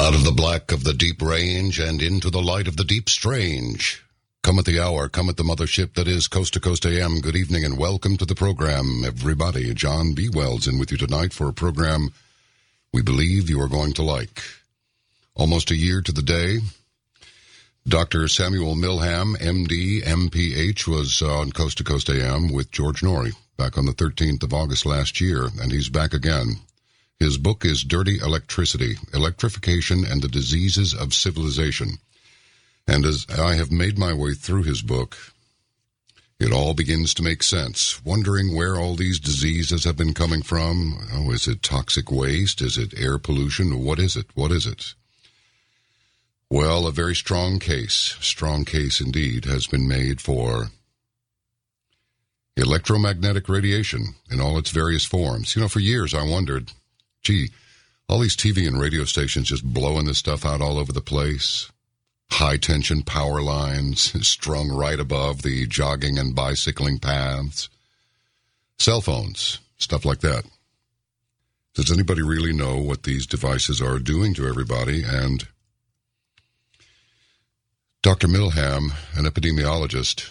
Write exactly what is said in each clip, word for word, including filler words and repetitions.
Out of the black of the deep range and into the light of the deep strange. Come at the hour, come at the mothership that is Coast to Coast A M. Good evening and welcome to the program, everybody. John B. Wells in with you tonight for a program we believe you are going to like. Almost a year to the day, Doctor Samuel Milham, M D, M P H, was on Coast to Coast A M with George Noory back on the thirteenth of August last year, and he's back again. His book is Dirty Electricity, Electrification and the Diseases of Civilization. And as I have made my way through his book, it all begins to make sense, wondering where all these diseases have been coming from. Oh, is it toxic waste? Is it air pollution? What is it? What is it? Well, a very strong case, strong case indeed, has been made for electromagnetic radiation in all its various forms. You know, for years I wondered, gee, all these T V and radio stations just blowing this stuff out all over the place. High-tension power lines strung right above the jogging and bicycling paths. Cell phones, stuff like that. Does anybody really know what these devices are doing to everybody? And Doctor Milham, an epidemiologist,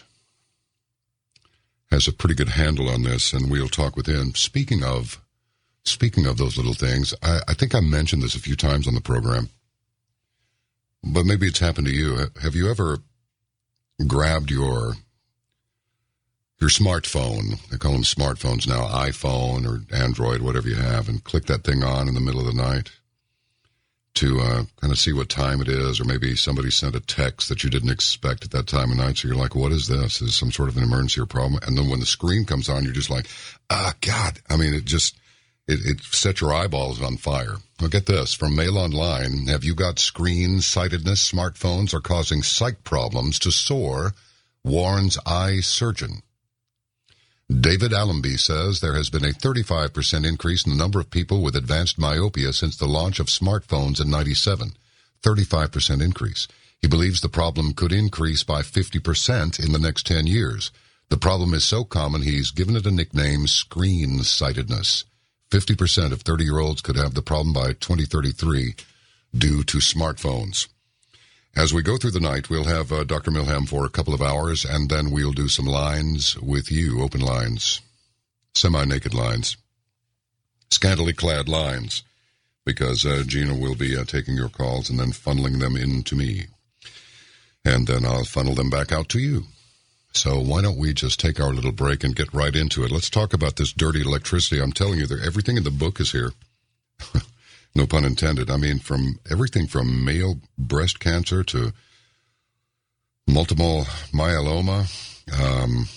has a pretty good handle on this, and we'll talk with him. Speaking of Speaking of those little things, I, I think I mentioned this a few times on the program, but maybe it's happened to you. Have you ever grabbed your your smartphone, they call them smartphones now, iPhone or Android, whatever you have, and click that thing on in the middle of the night to uh, kind of see what time it is, or maybe somebody sent a text that you didn't expect at that time of night, so you're like, what is this? Is this some sort of an emergency or problem? And then when the screen comes on, you're just like, ah, oh, God. I mean, it just... It, it sets your eyeballs on fire. Well, get this. From Mail Online, have you got screen sightedness? Smartphones are causing sight problems to soar, warns eye surgeon. David Allenby says there has been a thirty-five percent increase in the number of people with advanced myopia since the launch of smartphones in ninety-seven. thirty-five percent increase. He believes the problem could increase by fifty percent in the next ten years. The problem is so common he's given it a nickname, screen sightedness. fifty percent of thirty-year-olds could have the problem by twenty thirty-three due to smartphones. As we go through the night, we'll have uh, Doctor Milham for a couple of hours, and then we'll do some lines with you, open lines, semi-naked lines, scantily clad lines, because uh, Gina will be uh, taking your calls and then funneling them into me. And then I'll funnel them back out to you. So why don't we just take our little break and get right into it? Let's talk about this dirty electricity. I'm telling you, that everything in the book is here. No pun intended. I mean, from everything from male breast cancer to multiple myeloma, um,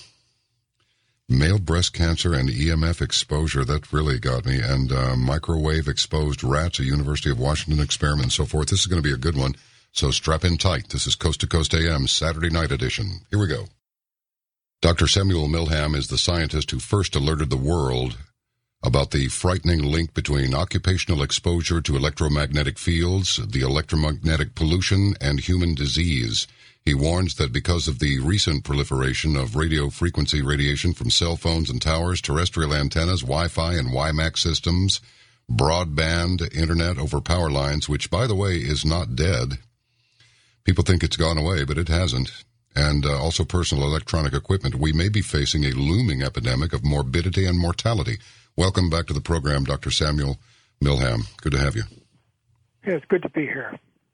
male breast cancer and E M F exposure, that really got me, and uh, microwave-exposed rats, a University of Washington experiment, and so forth. This is going to be a good one, so strap in tight. This is Coast to Coast A M, Saturday night edition. Here we go. Doctor Samuel Milham is the scientist who first alerted the world about the frightening link between occupational exposure to electromagnetic fields, the electromagnetic pollution, and human disease. He warns that because of the recent proliferation of radio frequency radiation from cell phones and towers, terrestrial antennas, Wi-Fi and WiMAX systems, broadband internet over power lines, which, by the way, is not dead. People think it's gone away, but it hasn't. And uh, also personal electronic equipment, we may be facing a looming epidemic of morbidity and mortality. Welcome back to the program, Doctor Samuel Milham. Good to have you. Yeah, it's good to be here.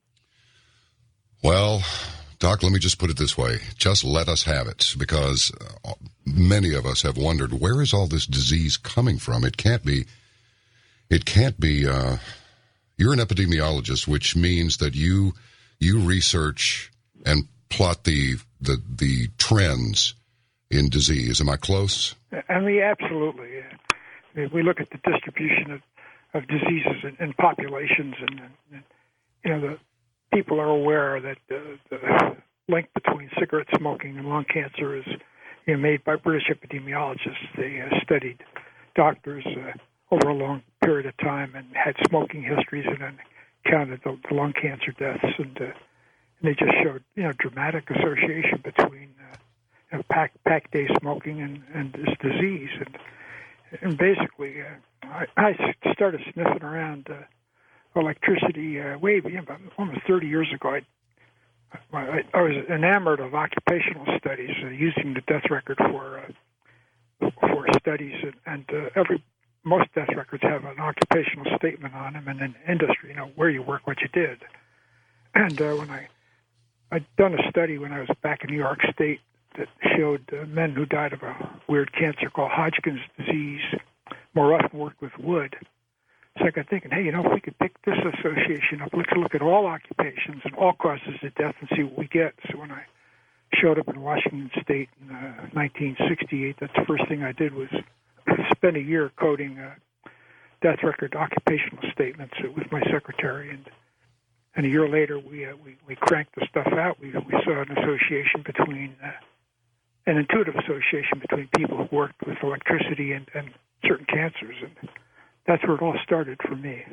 Well, Doc, let me just put it this way. Just let us have it, because uh, many of us have wondered, where is all this disease coming from? It can't be, it can't be, uh, you're an epidemiologist, which means that you, you research and plot the, the the trends in disease. Am I close? I mean, absolutely. I mean, we look at the distribution of, of diseases in, in populations, and, and, you know, the people are aware that uh, the link between cigarette smoking and lung cancer is, you know, made by British epidemiologists. They uh, studied doctors uh, over a long period of time and had smoking histories, and then counted the, the lung cancer deaths, and uh, And they just showed, you know, dramatic association between uh, you know, pack, pack day smoking and, and this disease. And, and basically, uh, I, I started sniffing around uh, electricity uh, wave, you know, about almost thirty years ago, I, I, I was enamored of occupational studies, uh, using the death record for uh, for studies, and, and uh, every most death records have an occupational statement on them, and an industry, you know, where you work, what you did. And uh, when I I'd done a study when I was back in New York State that showed uh, men who died of a weird cancer called Hodgkin's disease more often worked with wood. So I got thinking, hey, you know, if we could pick this association up, let's look at all occupations and all causes of death and see what we get. So when I showed up in Washington State in uh, nineteen sixty-eight, that's the first thing I did was spend a year coding uh, death record occupational statements with my secretary. And and a year later, we uh, we, we cranked the stuff out. We, we saw an association between, uh, an intuitive association between people who worked with electricity and, and certain cancers. And that's where it all started for me.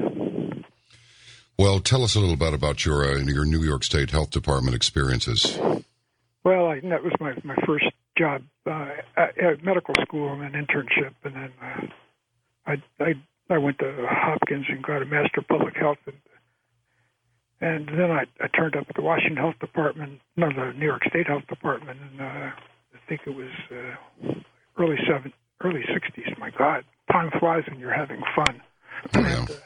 Well, tell us a little bit about your uh, your New York State Health Department experiences. Well, I, that was my, my first job uh, at, at medical school and an internship, and then uh, I, I I went to Hopkins and got a Master of Public Health, and and then I, I turned up at the Washington Health Department, no, the New York State Health Department, and uh, I think it was uh, early seven, early sixties. My God, time flies when you're having fun. Yeah. and uh,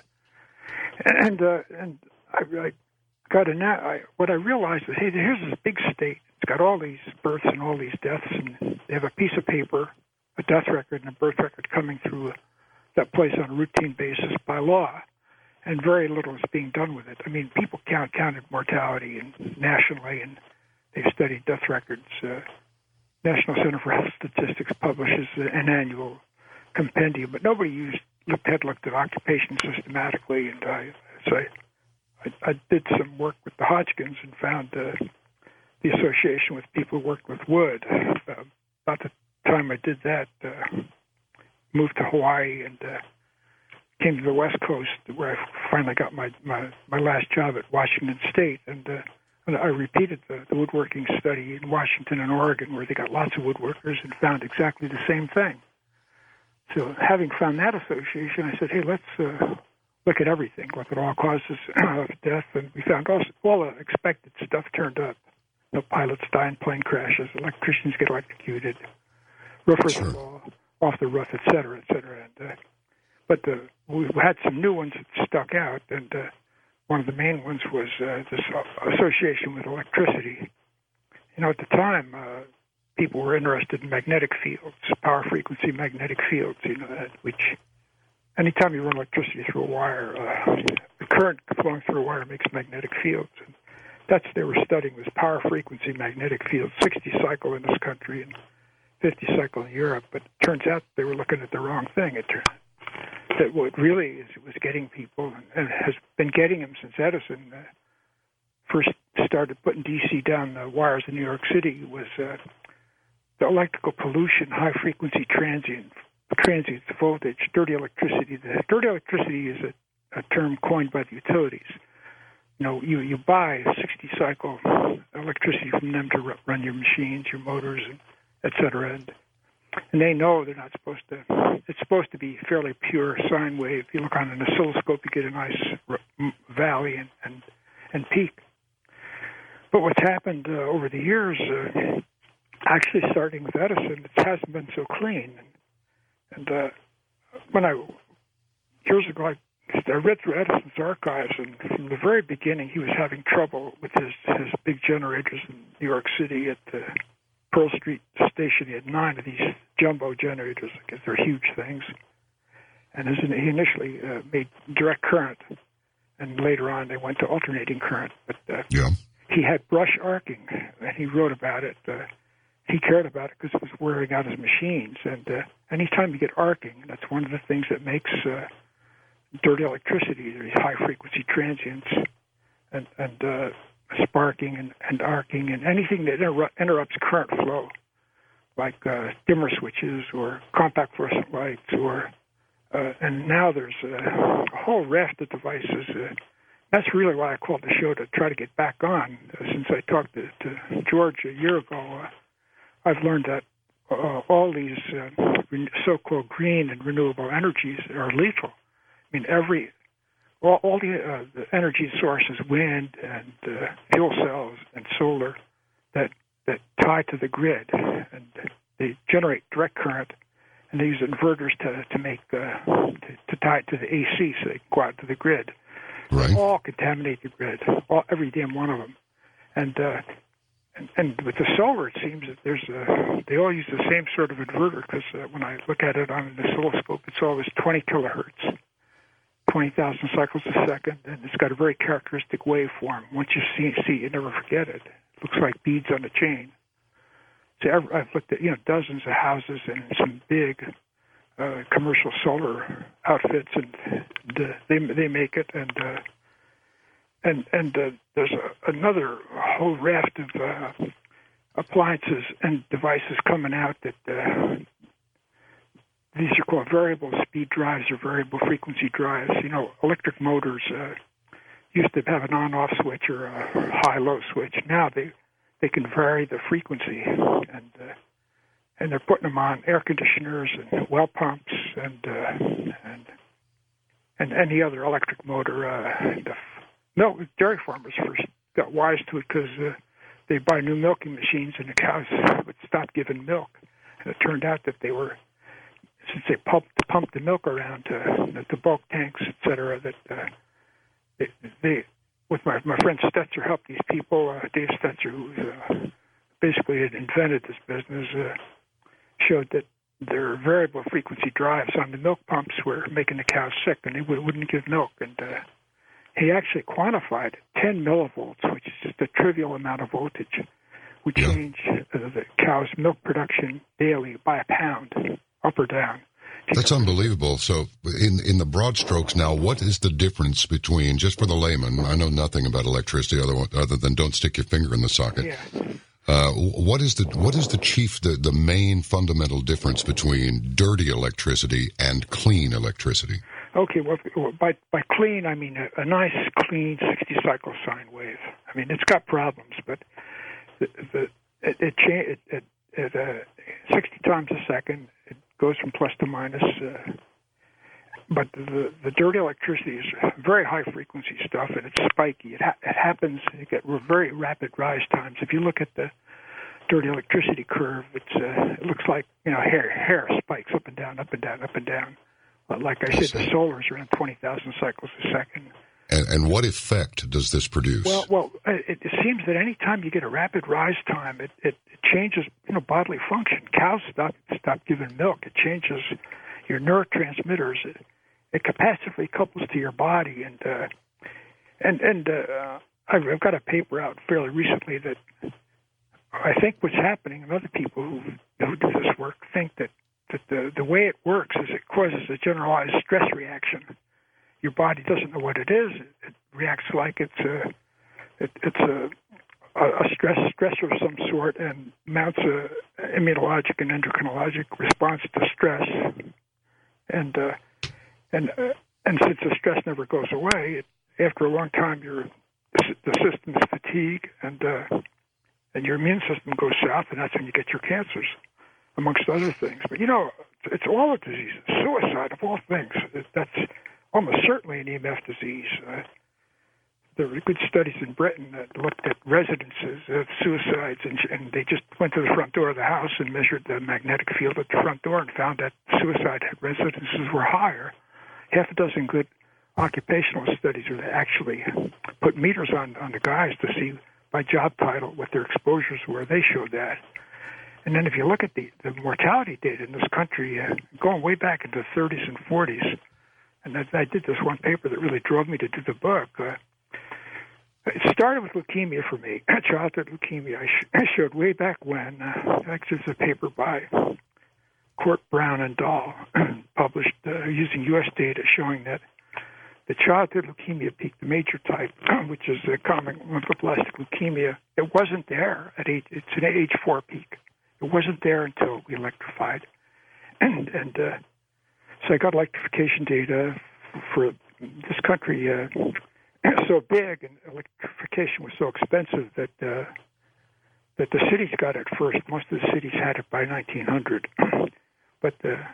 and, uh, and I, I got a na- I, what I realized is, hey, here's this big state. It's got all these births and all these deaths, and they have a piece of paper, a death record and a birth record coming through that place on a routine basis by law, and very little is being done with it. I mean, people count counted mortality and nationally, and they've studied death records. Uh, National Center for Health Statistics publishes an annual compendium, but nobody used looked had looked at occupation systematically. And I, so I, I, I did some work with the Hodgkins and found uh, the association with people who worked with wood. Uh, about the time I did that, uh, moved to Hawaii and uh, came to the West Coast, where I finally got my, my, my last job at Washington State. And, uh, and I repeated the, the woodworking study in Washington and Oregon, where they got lots of woodworkers, and found exactly the same thing. So having found that association, I said, hey, let's uh, look at everything, look at all causes of death. And we found all, all the expected stuff turned up. You know, pilots die in plane crashes, electricians get electrocuted, roofers Sure. fall off the roof, et cetera, et cetera. And, uh, but uh, we had some new ones that stuck out, and uh, one of the main ones was uh, this association with electricity. You know, at the time, uh, people were interested in magnetic fields, power frequency magnetic fields, you know, that, which anytime you run electricity through a wire, uh, the current flowing through a wire makes magnetic fields. And that's what they were studying, was power frequency magnetic fields, sixty cycle in this country and fifty cycle in Europe. But it turns out they were looking at the wrong thing. It turned that what really is was getting people, and has been getting them since Edison uh, first started putting D C down the wires in New York City, was uh, the electrical pollution, high-frequency transient, transient voltage, dirty electricity. The dirty electricity is a, a term coined by the utilities. You know, you, you buy sixty-cycle electricity from them to r- run your machines, your motors, and et cetera. And, and they know they're not supposed to. It's supposed to be fairly pure sine wave. If you look on an oscilloscope, you get a nice r- valley and, and, and peak. But what's happened uh, over the years, uh, actually starting with Edison, it hasn't been so clean. And, and uh, when I, years ago, I, I read through Edison's archives, and from the very beginning, he was having trouble with his, his big generators in New York City at the Pearl Street station. He had nine of these jumbo generators, because they're huge things. And his, he initially uh, made direct current, and later on they went to alternating current. But uh, Yeah. he had brush arcing, and he wrote about it. Uh, he cared about it because it was wearing out his machines. And uh, anytime you get arcing, that's one of the things that makes uh, dirty electricity, these high-frequency transients, and, and uh, sparking and, and arcing, and anything that inter- interrupts current flow, like uh, dimmer switches or compact fluorescent lights, or uh, and now there's uh, a whole raft of devices. Uh, that's really why I called the show, to try to get back on. Uh, since I talked to, to George a year ago, uh, I've learned that uh, all these uh, so-called green and renewable energies are lethal. I mean, every all, all the, uh, the energy sources, wind and uh, fuel cells and solar, that that tie to the grid, and they generate direct current, and they use inverters to to make uh, to, to tie it to the A C so they can go out to the grid. Right. They all contaminate the grid, all, every damn one of them. And, uh, and and with the solar, it seems that there's a, they all use the same sort of inverter, because uh, when I look at it on an oscilloscope, it's always twenty kilohertz, twenty thousand cycles a second, and it's got a very characteristic waveform. Once you see see it, you never forget it. It looks like beads on a chain. So I've, I've looked at, you know, dozens of houses and some big uh, commercial solar outfits, and the, they they make it, and uh, and and uh, there's a, another whole raft of uh, appliances and devices coming out that uh, these are called variable speed drives or variable frequency drives. You know, electric motors uh, used to have an on-off switch or a high-low switch. Now they they can vary the frequency, and uh, and they're putting them on air conditioners and well pumps and uh, and and any other electric motor. Uh, the milk dairy farmers first got wise to it because uh, they buy new milking machines and the cows would stop giving milk, and it turned out that they were, since they pumped pumped the milk around uh, the, the bulk tanks, et cetera, that uh, they, they with my my friend Stetzer helped these people. Uh, Dave Stetzer, who uh, basically had invented this business, uh, showed that their variable frequency drives on the milk pumps were making the cows sick, and they would, wouldn't give milk. And uh, he actually quantified ten millivolts, which is just a trivial amount of voltage, would Yeah. change uh, the cow's milk production daily by a pound, up or down. That's unbelievable. So in in the broad strokes now, what is the difference between, just for the layman, I know nothing about electricity other, other than don't stick your finger in the socket. Yeah. Uh, what is the what is the chief, the, the main fundamental difference between dirty electricity and clean electricity? Okay, well, by by clean, I mean a, a nice, clean sixty-cycle sine wave. I mean, it's got problems, but the, the, it, it, cha- it, it, it uh, sixty times a second, it goes from plus to minus. Uh, but the the dirty electricity is very high-frequency stuff, and it's spiky. It, ha- it happens, you get very rapid rise times. If you look at the dirty electricity curve, it's uh, it looks like, you know, hair hair spikes up and down, up and down, up and down. But like I said, the solar is around twenty thousand cycles a second. And, and what effect does this produce? Well, well, it, it seems that any time you get a rapid rise time, it, it, it changes, you know, bodily function. Cows stop stop giving milk. It changes your neurotransmitters. It, it capacitively couples to your body, and uh, and and uh, I've, I've got a paper out fairly recently that I think what's happening, and other people who who do this work think that that the the way it works is it causes a generalized stress reaction. Your body doesn't know what it is. It, it reacts like it's a it, it's a a stress stressor of some sort, and mounts a immunologic and endocrinologic response to stress. And uh, and uh, and since the stress never goes away, it, after a long time, your the system is fatigued, and uh, and your immune system goes south, and that's when you get your cancers, amongst other things. But you know, it's all the diseases. Suicide, of all things, that's almost certainly an E M F disease. Uh, there were good studies in Britain that looked at residences of suicides, and, and they just went to the front door of the house and measured the magnetic field at the front door and found that suicide residences were higher. Half a dozen good occupational studies where they actually put meters on, on the guys to see by job title what their exposures were. They showed that. And then if you look at the, the mortality data in this country, uh, going way back into the thirties and forties, and I, I did this one paper that really drove me to do the book. Uh, it started with leukemia for me, childhood leukemia. I, sh- I showed way back when, uh, actually it's a paper by Court, Brown, and Dahl, published uh, using U S data showing that the childhood leukemia peak, the major type, which is a common lymphoblastic leukemia, it wasn't there at age, it's an age four peak. It wasn't there until we electrified. And, and uh, so I got electrification data for this country uh, so big, and electrification was so expensive that uh, that the cities got it first. Most of the cities had it by nineteen hundred. But the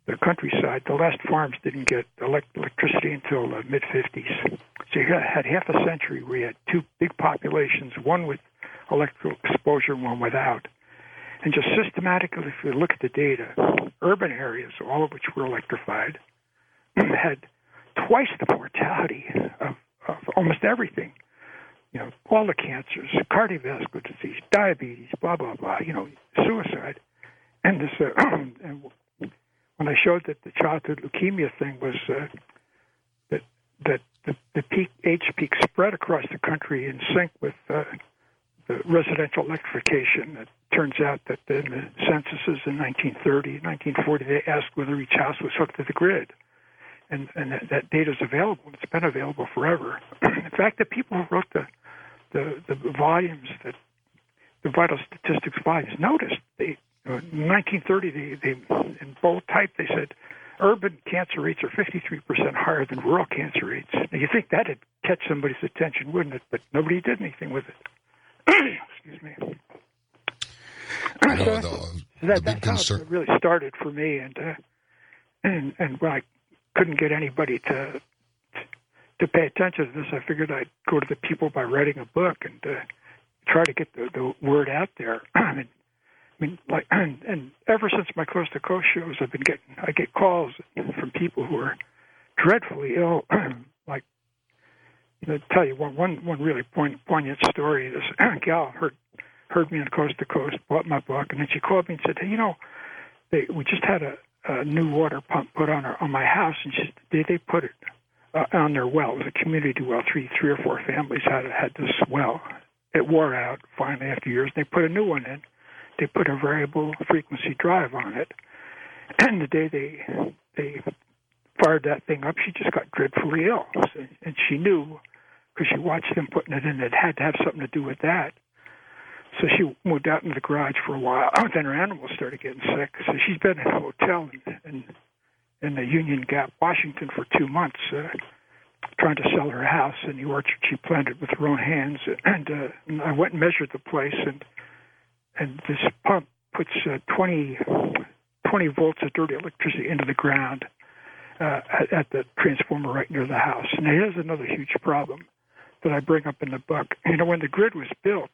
the countryside, the last farms didn't get elect- electricity until the mid-fifties. So you had half a century where you had two big populations, one with electrical exposure and one without. And just systematically, if you look at the data, urban areas, all of which were electrified, had twice the mortality of, of almost everything. You know, all the cancers, cardiovascular disease, diabetes, blah, blah, blah, you know, suicide. And this, uh, and when I showed that the childhood leukemia thing was uh, that that the, the peak age peak spread across the country in sync with uh, the residential electrification, it turns out that in the censuses in nineteen thirty, nineteen forty, they asked whether each house was hooked to the grid. And, and that, that data is available. It's been available forever. In fact, the people who wrote the, the, the volumes, that the vital statistics volumes, noticed they, uh, in nineteen thirty, they, they, in bold type, they said urban cancer rates are fifty-three percent higher than rural cancer rates. Now, you think that'd catch somebody's attention, wouldn't it? But nobody did anything with it. Excuse me. You know, so the, so the that, big that's how concern. it really started for me, and uh, and and when I couldn't get anybody to to pay attention to this, I figured I'd go to the people by writing a book and uh, try to get the, the word out there. I mean, I mean, like, and, and ever since my Coast to Coast shows, I've been getting I get calls from people who are dreadfully ill. Like, I'll tell you one one one really poignant, poignant story. This gal heard heard me on Coast to Coast, bought my book, and then she called me and said, "Hey, you know, they we just had a." a new water pump put on our, on my house, and she, they they put it uh, on their well. It was a community well. Three three or four families had had this well. It wore out finally after years. They put a new one in. They put a variable frequency drive on it, and the day they they fired that thing up, she just got dreadfully ill, and she knew because she watched them putting it in. It had to have something to do with that. So she moved out in the garage for a while. Then her animals started getting sick. So she's been in a hotel in, in, in the Union Gap, Washington, for two months, uh, trying to sell her house in the orchard she planted with her own hands. And, uh, and I went and measured the place, and and this pump puts uh, twenty, twenty volts of dirty electricity into the ground uh, at, at the transformer right near the house. And here's another huge problem that I bring up in the book. You know, when the grid was built,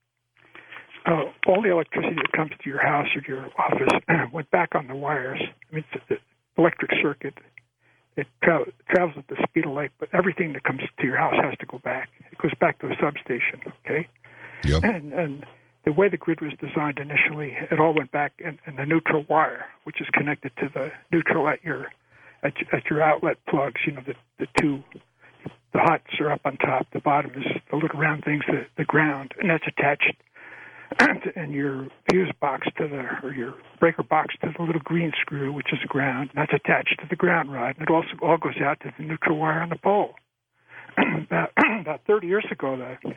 Uh, all the electricity that comes to your house or to your office went back on the wires. I mean, it's the electric circuit. It tra- travels at the speed of light, but everything that comes to your house has to go back. It goes back to the substation, okay? Yep. And, and the way the grid was designed initially, it all went back in, in the neutral wire, which is connected to the neutral at your at, at your outlet plugs. You know, the, the two, the hots are up on top. The bottom is the little round things, the, the ground, and that's attached and your fuse box to the, or your breaker box to the little green screw, which is the ground, and that's attached to the ground rod, and it also all goes out to the neutral wire on the pole. about, about thirty years ago, the,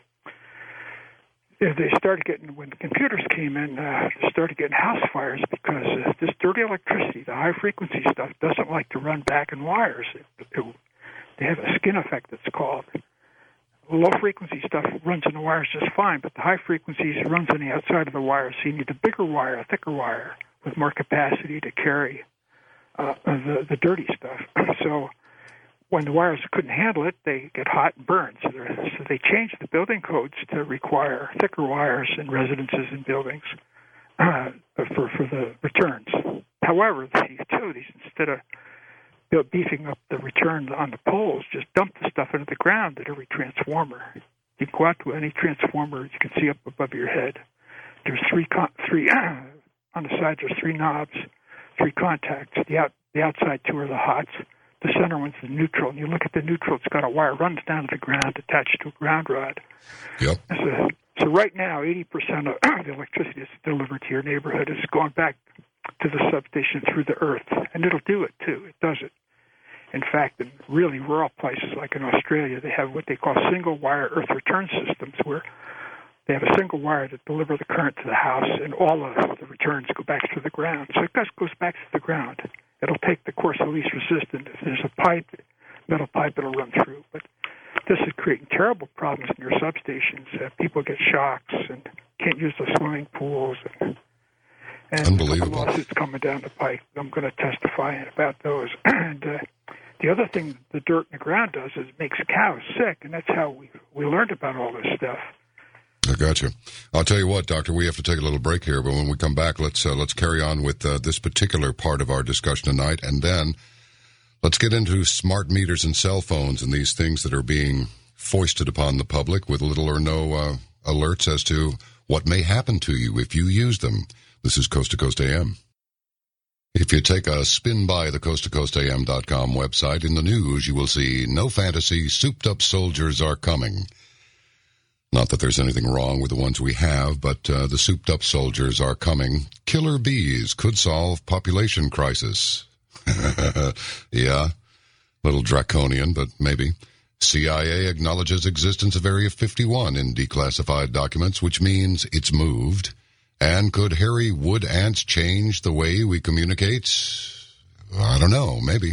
they started getting, when computers came in, uh, they started getting house fires because uh, this dirty electricity, the high-frequency stuff, doesn't like to run back in wires. It, it, they have a skin effect, it's called. Low-frequency stuff runs in the wires just fine, but the high frequencies runs on the outside of the wire, so you need a bigger wire, a thicker wire, with more capacity to carry uh, the, the dirty stuff. So when the wires couldn't handle it, they get hot and burn. So, so they changed the building codes to require thicker wires in residences and buildings uh, for, for the returns. However, the utilities, instead of beefing up the return on the poles, just dump the stuff into the ground at every transformer. You can go out to any transformer you can see up above your head. There's three, con- three on the sides. There's three knobs, three contacts. The out, the outside two are the hots. The center one's the neutral. And you look at the neutral; it's got a wire runs down to the ground attached to a ground rod. Yep. So, so right now, eighty percent of the electricity that's delivered to your neighborhood is going back to the substation through the earth, and it'll do it too. It does it. In fact, in really rural places like in Australia, they have what they call single-wire earth return systems, where they have a single wire to deliver the current to the house, and all of the returns go back to the ground. So it just goes back to the ground. It'll take the course of least resistance. If there's a pipe, metal pipe, it'll run through. But this is creating terrible problems in your substations. Uh, people get shocks and can't use the swimming pools. And, And Unbelievable. lawsuits coming down the pike. I'm going to testify about those. And uh, the other thing the dirt in the ground does is it makes cows sick, and that's how we we learned about all this stuff. I got you. I'll tell you what, Doctor, we have to take a little break here, but when we come back, let's uh, let's carry on with uh, this particular part of our discussion tonight, and then let's get into smart meters and cell phones and these things that are being foisted upon the public with little or no uh, alerts as to what may happen to you if you use them. This is Coast to Coast A M. If you take a spin by the coast to coast a m dot com website, in the news you will see no fantasy, souped-up soldiers are coming. Not that there's anything wrong with the ones we have, but uh, the souped-up soldiers are coming. Killer bees could solve population crisis. Yeah, little draconian, but maybe. C I A acknowledges existence of Area fifty-one in declassified documents, which means it's moved. And could hairy wood ants change the way we communicate? I don't know, maybe.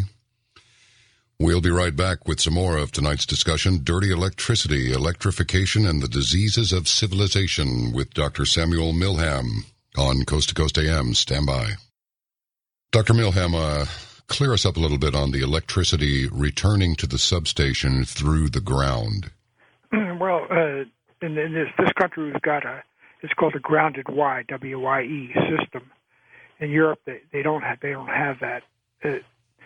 We'll be right back with some more of tonight's discussion, Dirty Electricity, Electrification, and the Diseases of Civilization with Doctor Samuel Milham on Coast to Coast A M. Stand by. Doctor Milham, uh, clear us up a little bit on the electricity returning to the substation through the ground. Well, uh, in, in this, this country, we've got a, it's called a grounded Y, W Y E system. In Europe, they, they don't have they don't have that. Uh,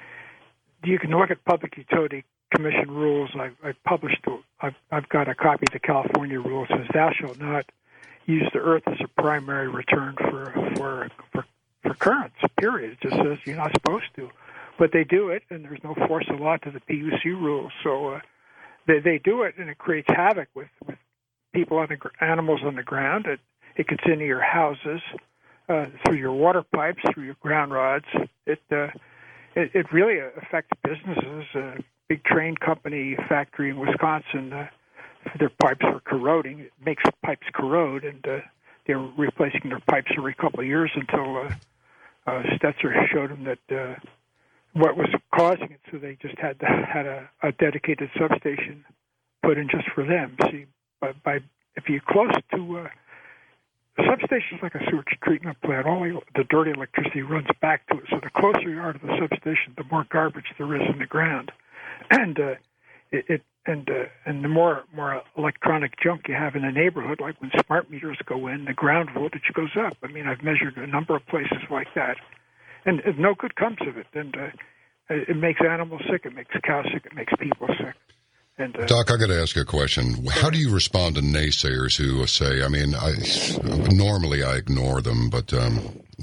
you can look at Public Utility Commission rules. I've, I've published. I've, I've got a copy of the California rule. It says, "Thou shalt not use the earth as a primary return for for for, for currents." Period. It just says you're not supposed to, but they do it, and there's no force of law to the P U C rules. So uh, they they do it, and it creates havoc with with people on the animals on the ground. It it gets into your houses uh, through your water pipes, through your ground rods. It uh, it, it really affects businesses. A big train company factory in Wisconsin, uh, their pipes were corroding. It makes pipes corrode, and uh, they're replacing their pipes every couple of years until uh, uh, Stetzer showed them that uh, what was causing it. So they just had to, had a, a dedicated substation put in just for them. See, by, by if you're close to uh, the substation is like a sewage treatment plant. All the dirty electricity runs back to it. So the closer you are to the substation, the more garbage there is in the ground, and uh, it, it and uh, and the more more electronic junk you have in a neighborhood, like when smart meters go in, the ground voltage goes up. I mean, I've measured a number of places like that, and, and no good comes of it. And uh, it makes animals sick. It makes cows sick. It makes people sick. And, uh, Doc, I got to ask you a question. How do you respond to naysayers who say, I mean, I, normally I ignore them, but um,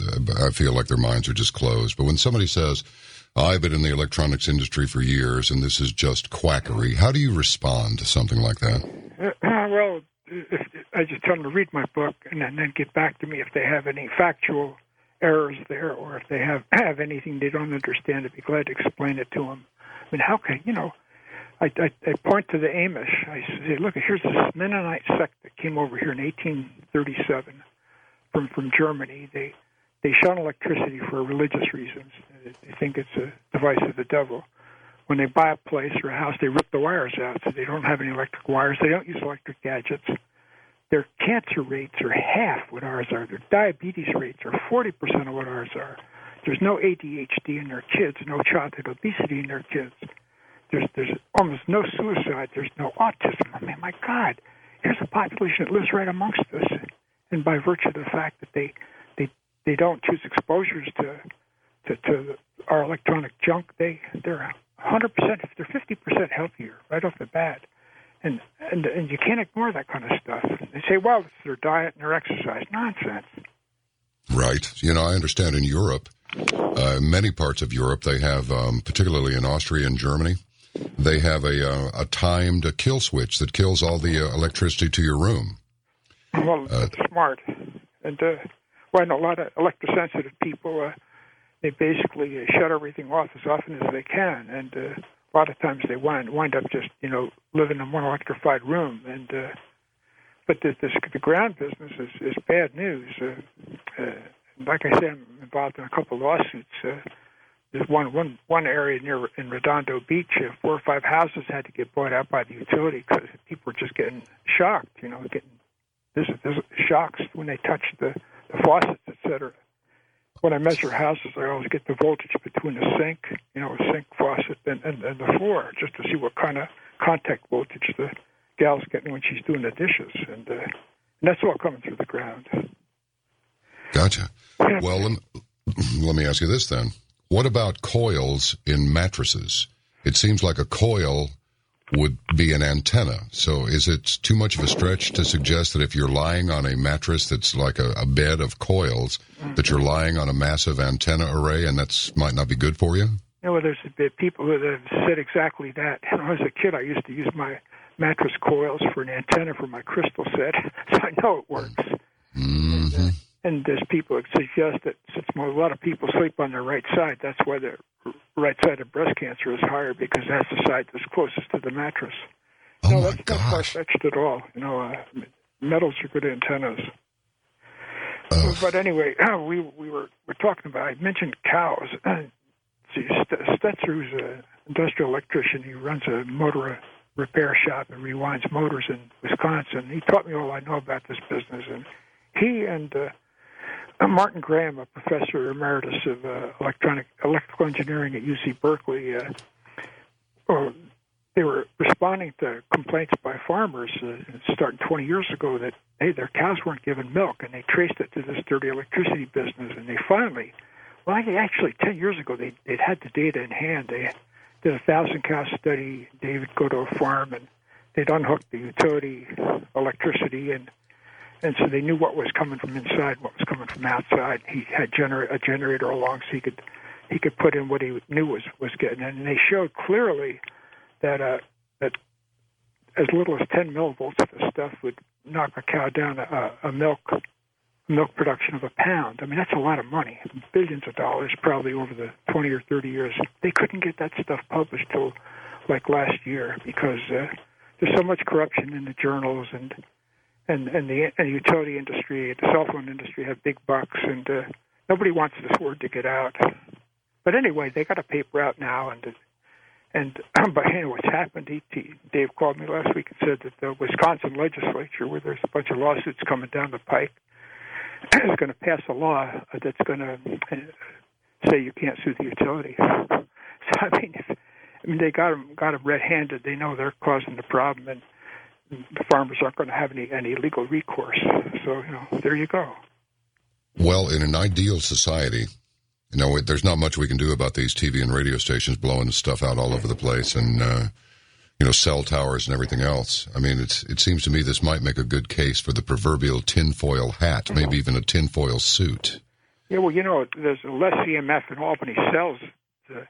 I feel like their minds are just closed. But when somebody says, I've been in the electronics industry for years and this is just quackery, how do you respond to something like that? Uh, well, if, I just tell them to read my book and then, then get back to me if they have any factual errors there, or if they have, have anything they don't understand. I'd be glad to explain it to them. I mean, how can, you know, I, I, I point to the Amish. I say, look, here's this Mennonite sect that came over here in eighteen thirty-seven from, from Germany. They they shun electricity for religious reasons. They think it's a device of the devil. When they buy a place or a house, they rip the wires out, so they don't have any electric wires. They don't use electric gadgets. Their cancer rates are half what ours are. Their diabetes rates are forty percent of what ours are. There's no A D H D in their kids, no childhood obesity in their kids. There's, there's almost no suicide. There's no autism. I mean, my God, here's a population that lives right amongst us. And by virtue of the fact that they they, they don't choose exposures to, to to our electronic junk, they they're one hundred percent, they're fifty percent healthier right off the bat. And and and you can't ignore that kind of stuff. They say, well, it's their diet and their exercise. Nonsense. Right. You know, I understand in Europe, uh, many parts of Europe, they have, um, particularly in Austria and Germany, they have a uh, a timed kill switch that kills all the uh, electricity to your room. Well, that's uh, smart. And uh, well, I know a lot of electrosensitive people, uh, they basically uh, shut everything off as often as they can. And uh, a lot of times they wind, wind up just, you know, living in one electrified room. And uh, But the, this, the ground business is, is bad news. Uh, uh, like I said, I'm involved in a couple of lawsuits. Uh, There's one, one, one area near in Redondo Beach, uh, four or five houses had to get bought out by the utility because people were just getting shocked, you know, getting this, this shocks when they touch the, the faucets, et cetera. when I measure houses, I always get the voltage between the sink, you know, a sink faucet, and, and, and the floor, just to see what kind of contact voltage the gal's getting when she's doing the dishes. And, uh, and that's all coming through the ground. Gotcha. Well, let me, let me ask you this then. What about coils in mattresses? It seems like a coil would be an antenna. So is it too much of a stretch to suggest that if you're lying on a mattress that's like a, a bed of coils, mm-hmm. that you're lying on a massive antenna array, and that might not be good for you? You know, well, there's people that have said exactly that. When I was a kid, I used to use my mattress coils for an antenna for my crystal set, so I know it works. Mm-hmm. And, uh, and there's people that suggest that since a lot of people sleep on their right side, that's why the right side of breast cancer is higher, because that's the side that's closest to the mattress. Oh, no, my that's gosh. not far-fetched at all. You know, uh, metals are good antennas. Oh. But anyway, we we were we're talking about, I mentioned cows. See, Stetzer, who's an industrial electrician, he runs a motor repair shop and rewinds motors in Wisconsin. He taught me all I know about this business. And he and uh, Martin Graham, a professor emeritus of uh, electronic electrical engineering at U C Berkeley, uh, oh, they were responding to complaints by farmers uh, starting twenty years ago that, hey, their cows weren't given milk, and they traced it to this dirty electricity business. And they finally, well, actually ten years ago, they, they'd had the data in hand. They did a thousand-cow study. They would go to a farm, and they'd unhook the utility electricity, and And so they knew what was coming from inside, what was coming from outside. He had gener- a generator along, so he could he could put in what he knew was, was getting in. And they showed clearly that uh, that as little as ten millivolts of this stuff would knock a cow down a, a milk milk production of a pound. I mean, that's a lot of money, billions of dollars, probably over the twenty or thirty years. They couldn't get that stuff published till like last year because uh, there's so much corruption in the journals, and And, and the and the utility industry, the cell phone industry have big bucks, and uh, nobody wants this word to get out. But anyway, they got a paper out now, and and but you know what's happened? He, he, Dave called me last week and said that the Wisconsin legislature, where there's a bunch of lawsuits coming down the pike, is going to pass a law that's going to say you can't sue the utility. So I mean, if, I mean they got them got them red-handed. They know they're causing the problem, and the farmers aren't going to have any, any legal recourse. So, you know, there you go. Well, in an ideal society, you know, there's not much we can do about these T V and radio stations blowing stuff out all over the place, and, uh, you know, cell towers and everything else. I mean, it's, it seems to me this might make a good case for the proverbial tinfoil hat, mm-hmm. maybe even a tinfoil suit. Yeah, well, you know, there's less C M F in Albany cells. Uh,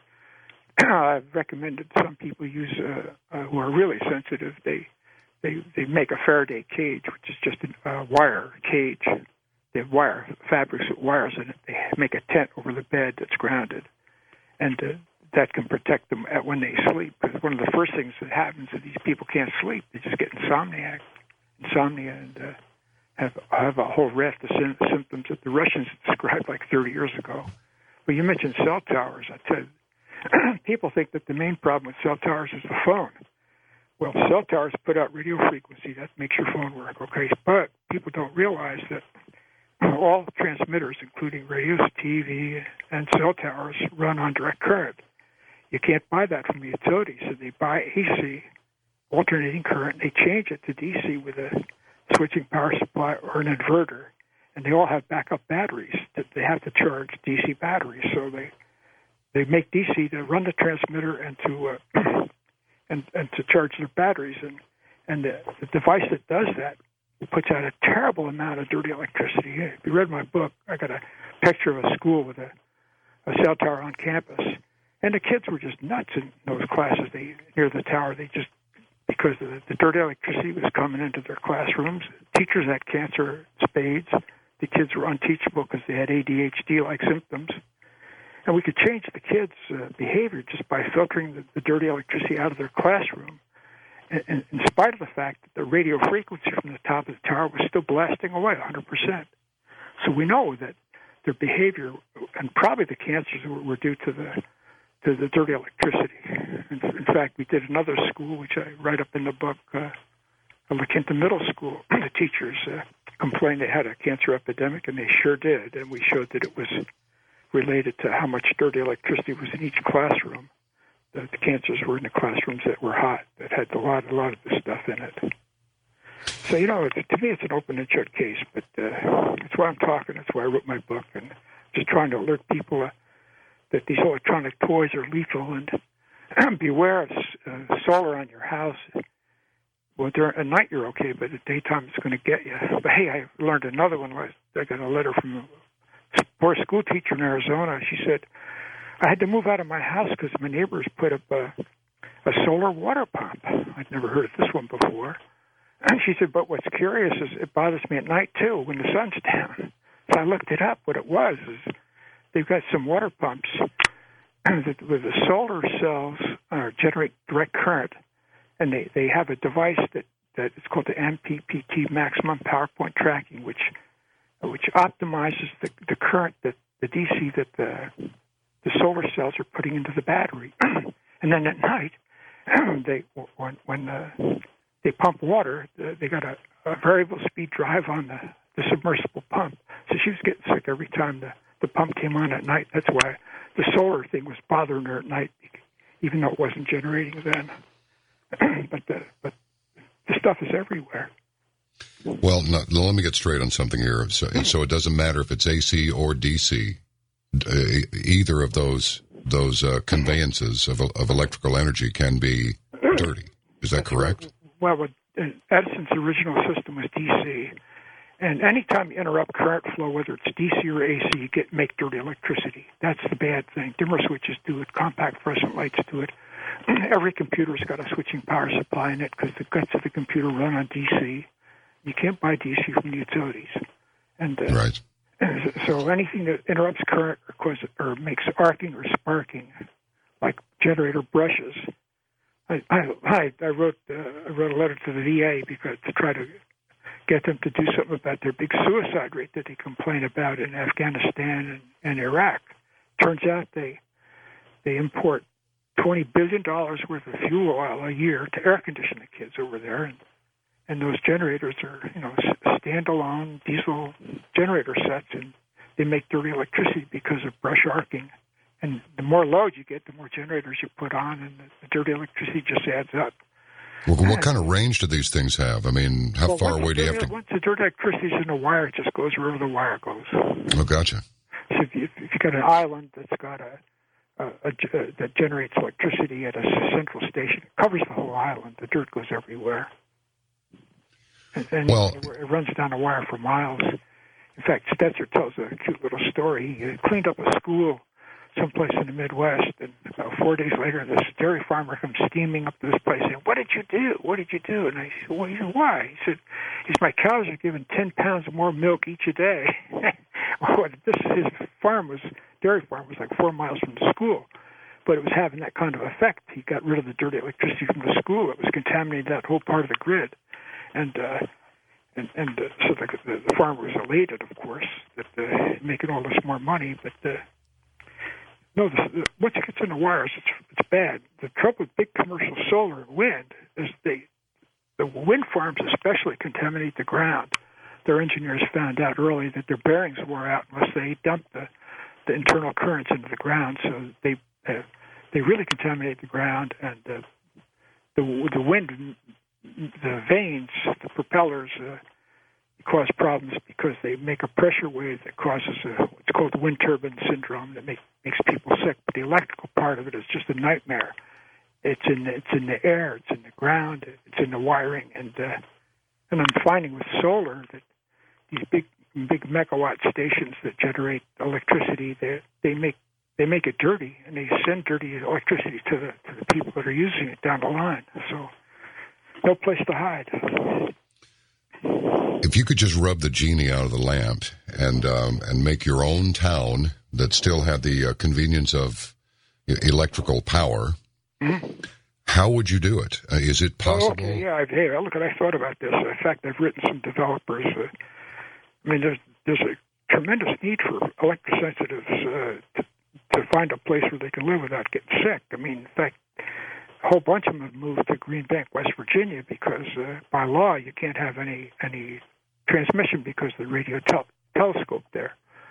I've recommended some people use, uh, uh, who are really sensitive, they They they make a Faraday cage, which is just a uh, wire cage. They have wire fabrics with wires in it. They make a tent over the bed that's grounded, and uh, that can protect them at when they sleep. Because one of the first things that happens is these people can't sleep; they just get insomniac, insomnia, and uh, have have a whole raft of sim- symptoms that the Russians described like thirty years ago. But you mentioned cell towers. I tell you, people think that the main problem with cell towers is the phone. Well, cell towers put out radio frequency. That makes your phone work, okay? But people don't realize that all transmitters, including radios, T V, and cell towers, run on direct current. You can't buy that from the utility, so they buy A C, alternating current. They change it to D C with a switching power supply or an inverter, and they all have backup batteries that they have to charge D C batteries. So they they make D C to run the transmitter and to uh, And, and to charge their batteries. And, and the, the device that does that puts out a terrible amount of dirty electricity. If you read my book, I got a picture of a school with a, a cell tower on campus. And the kids were just nuts in those classes. They near the tower, they just, because the, the dirty electricity was coming into their classrooms. Teachers had cancer spades. The kids were unteachable because they had A D H D-like symptoms. And we could change the kids' uh, behavior just by filtering the, the dirty electricity out of their classroom, and, and in spite of the fact that the radio frequency from the top of the tower was still blasting away one hundred percent. So we know that their behavior, and probably the cancers, were, were due to the to the dirty electricity. In, in fact, we did another school, which I write up in the book, uh, La Quinta Middle School. The teachers uh, complained they had a cancer epidemic, and they sure did. And we showed that it was related to how much dirty electricity was in each classroom. The, the cancers were in the classrooms that were hot, that had a lot, a lot of this stuff in it. So, you know, it's, to me, it's an open and shut case, but uh, that's why I'm talking. That's why I wrote my book, and just trying to alert people uh, that these electronic toys are lethal, and beware of uh, solar on your house. Well, during at night you're okay, but at daytime it's going to get you. But hey, I learned another one. I got a letter from a poor school teacher in Arizona. She said, I had to move out of my house because my neighbors put up a, a solar water pump. I'd never heard of this one before. And she said, but what's curious is it bothers me at night, too, when the sun's down. So I looked it up. What it was is they've got some water pumps that with the solar cells uh, generate direct current, and they, they have a device that, that is called the M P P T, Maximum Power Point Tracking, which which optimizes the, the current, that the D C that the the solar cells are putting into the battery. And then at night, they when, when uh, they pump water, they got a, a variable speed drive on the, the submersible pump. So she was getting sick every time the, the pump came on at night. That's why the solar thing was bothering her at night, even though it wasn't generating then. but the but the stuff is everywhere. Well, no, let me get straight on something here. So, so it doesn't matter if it's A C or D C. Uh, either of those those uh, conveyances of of electrical energy can be dirty. Is that correct? Well, Edison's original system was D C, and anytime you interrupt current flow, whether it's D C or A C, you get make dirty electricity. That's the bad thing. Dimmer switches do it. Compact fluorescent lights do it. Every computer's got a switching power supply in it because the guts of the computer run on D C. You can't buy D C from the utilities, and uh, right. And so anything that interrupts current or, causes, or makes arcing or sparking, like generator brushes. I I, I wrote uh, I wrote a letter to the V A because to try to get them to do something about their big suicide rate that they complain about in Afghanistan and, and Iraq. Turns out they they import twenty billion dollars worth of fuel oil a year to air condition the kids over there, and and those generators are, you know, standalone diesel generator sets, and they make dirty electricity because of brush arcing. And the more load you get, the more generators you put on, and the, the dirty electricity just adds up. Well, what kind of range do these things have? I mean, how well, far away do you have to... Once the dirty electricity is in the wire, it just goes wherever the wire goes. Oh, gotcha. So if, you, if you've got an island that's got a, a, a, a that generates electricity at a central station, it covers the whole island. The dirt goes everywhere. And, and well, it, it runs down a wire for miles. In fact, Stetzer tells a cute little story. He cleaned up a school someplace in the Midwest, and about four days later, this dairy farmer comes steaming up to this place saying, "What did you do? What did you do?" And I said, "Well, he said, why?" He said, "He said, my cows are giving ten pounds more milk each a day." Well, this his farm was dairy farm was like four miles from the school, but it was having that kind of effect. He got rid of the dirty electricity from the school. It was contaminating that whole part of the grid. And uh, and, and uh, so the, the, the farmer was elated, of course, that uh, making all this more money. But uh, no, the, the, once it gets in the wires, it's it's bad. The trouble with big commercial solar and wind is they the wind farms especially contaminate the ground. Their engineers found out early that their bearings wore out unless they dumped the, the internal currents into the ground. So they uh, they really contaminate the ground, and uh, the the wind. The vanes, the propellers, uh, cause problems because they make a pressure wave that causes a, what's called wind turbine syndrome that make, makes people sick. But the electrical part of it is just a nightmare. It's in the, it's in the air, it's in the ground, it's in the wiring, and uh, and I'm finding with solar that these big big megawatt stations that generate electricity, they they make they make it dirty, and they send dirty electricity to the to the people that are using it down the line. So. No place to hide. If you could just rub the genie out of the lamp and um, and make your own town that still had the uh, convenience of electrical power, mm-hmm. how would you do it? Uh, is it possible? Oh, okay, yeah. I've, hey, look, I thought about this. In fact, I've written some developers. Uh, I mean, there's there's a tremendous need for electrosensitives uh, to, to find a place where they can live without getting sick. I mean, in fact. A whole bunch of them have moved to Green Bank, West Virginia, because uh, by law you can't have any any transmission because of the radio tel- telescope there.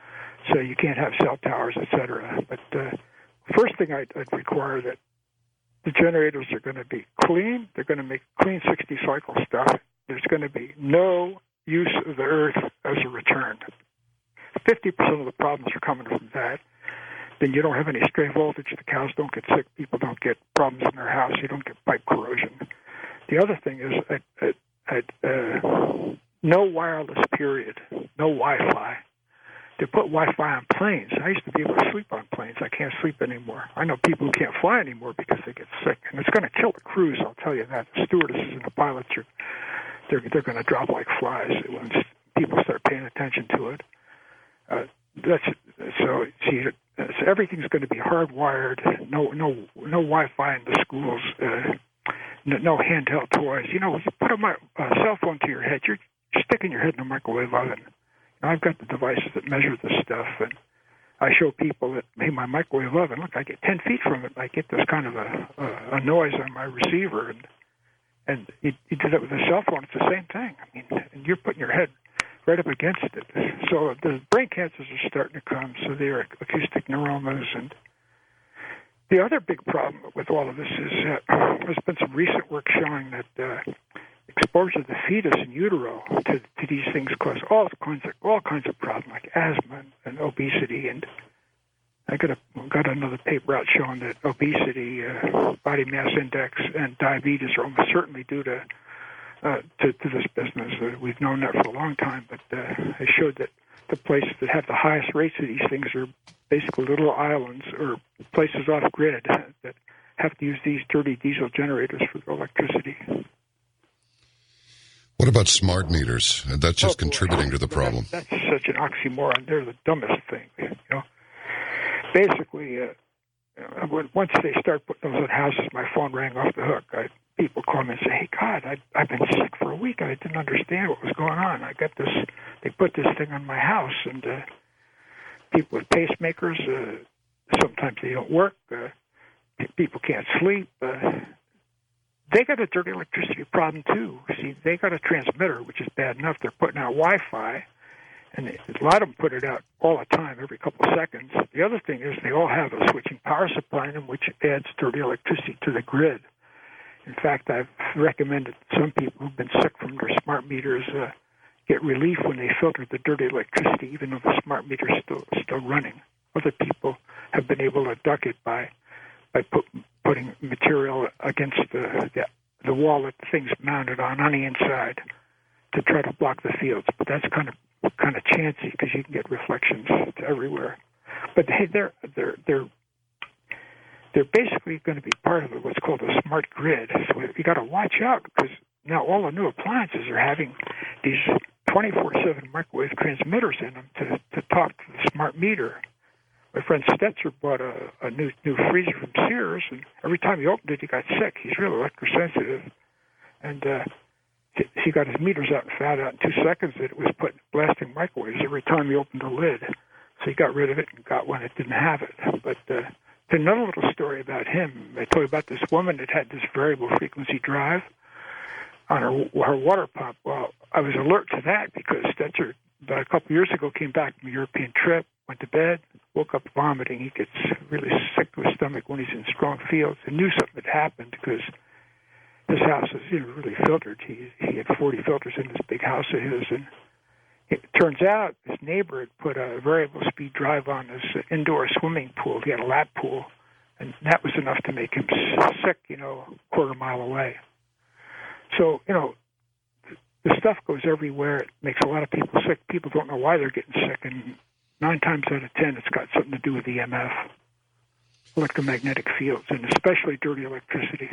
say you can't have cell towers, et cetera. But uh, first thing I'd, I'd require that the generators are going to be clean. They're going to make clean sixty cycle stuff. There's going to be no use of the earth as a return. fifty percent of the problems are coming from that. Then you don't have any stray voltage. The cows don't get sick. People don't get problems in their house. You don't get pipe corrosion. The other thing is at, at, at uh, no wireless period, no Wi-Fi. They put Wi-Fi on planes. I used to be able to sleep on planes. I can't sleep anymore. I know people who can't fly anymore because they get sick, and it's going to kill the crews. I'll tell you that. The stewardesses and the pilots are they're they're going to drop like flies once people start paying attention to it. Uh, that's so. See, so everything's going to be hardwired. No, no, no Wi-Fi in the schools. Uh, no, no handheld toys. You know, you put a mi- uh, cell phone to your head. You're sticking your head in a microwave oven. Now, I've got the devices that measure this stuff, and I show people that, hey, my microwave oven. Look, I get ten feet from it. I get this kind of a, a, a noise on my receiver, and and you, you do that with a cell phone. It's the same thing. I mean, and you're putting your head right up against it. So the brain cancers are starting to come. So they're acoustic neuromas. And the other big problem with all of this is uh, there's been some recent work showing that uh, exposure to the fetus in utero to, to these things cause all kinds of all kinds of problems like asthma and, and obesity. And I got a got another paper out showing that obesity, uh, body mass index, and diabetes are almost certainly due to Uh, to, to this business. Uh, we've known that for a long time, but uh, it showed that the places that have the highest rates of these things are basically little islands or places off grid that have to use these dirty diesel generators for electricity. What about smart meters? That's just oh, contributing to the problem. That, that's such an oxymoron. They're the dumbest thing. You know, basically, uh, once they start putting those in houses, my phone rang off the hook. I People call me and say, hey, God, I, I've been sick for a week, and I didn't understand what was going on. I got this, they put this thing on my house, and uh, people with pacemakers, uh, sometimes they don't work. Uh, people can't sleep. Uh, they got a dirty electricity problem, too. See, they got a transmitter, which is bad enough. They're putting out Wi-Fi, and they, a lot of them put it out all the time, every couple of seconds. The other thing is they all have a switching power supply in them, which adds dirty electricity to the grid. In fact, I've recommended some people who've been sick from their smart meters uh, get relief when they filter the dirty electricity, even though the smart meter is still, still running. Other people have been able to duck it by by put, putting material against the, the the wall that the thing's mounted on on the inside to try to block the fields. But that's kind of kind of chancy because you can get reflections to everywhere. But hey, they're they're they're They're basically going to be part of what's called a smart grid. So you got to watch out because now all the new appliances are having these twenty-four seven microwave transmitters in them to, to talk to the smart meter. My friend Stetzer bought a, a new new freezer from Sears, and every time he opened it, he got sick. He's really electrosensitive, and uh, he got his meters out and found out in two seconds that it was putting blasting microwaves every time he opened the lid. So he got rid of it and got one that didn't have it, but. Uh, Another little story about him. I told you about this woman that had this variable frequency drive on her her water pump. Well, I was alert to that because Stetzer, about a couple of years ago, came back from a European trip, went to bed, woke up vomiting. He gets really sick to his stomach when he's in strong fields and knew something had happened because his house is you know, really filtered. He, he had forty filters in this big house of his, and it turns out his neighbor had put a variable speed drive on his indoor swimming pool. He had a lap pool, and that was enough to make him sick, you know, a quarter mile away. So, you know, the stuff goes everywhere. It makes a lot of people sick. People don't know why they're getting sick, and nine times out of ten, it's got something to do with E M F, electromagnetic fields, and especially dirty electricity.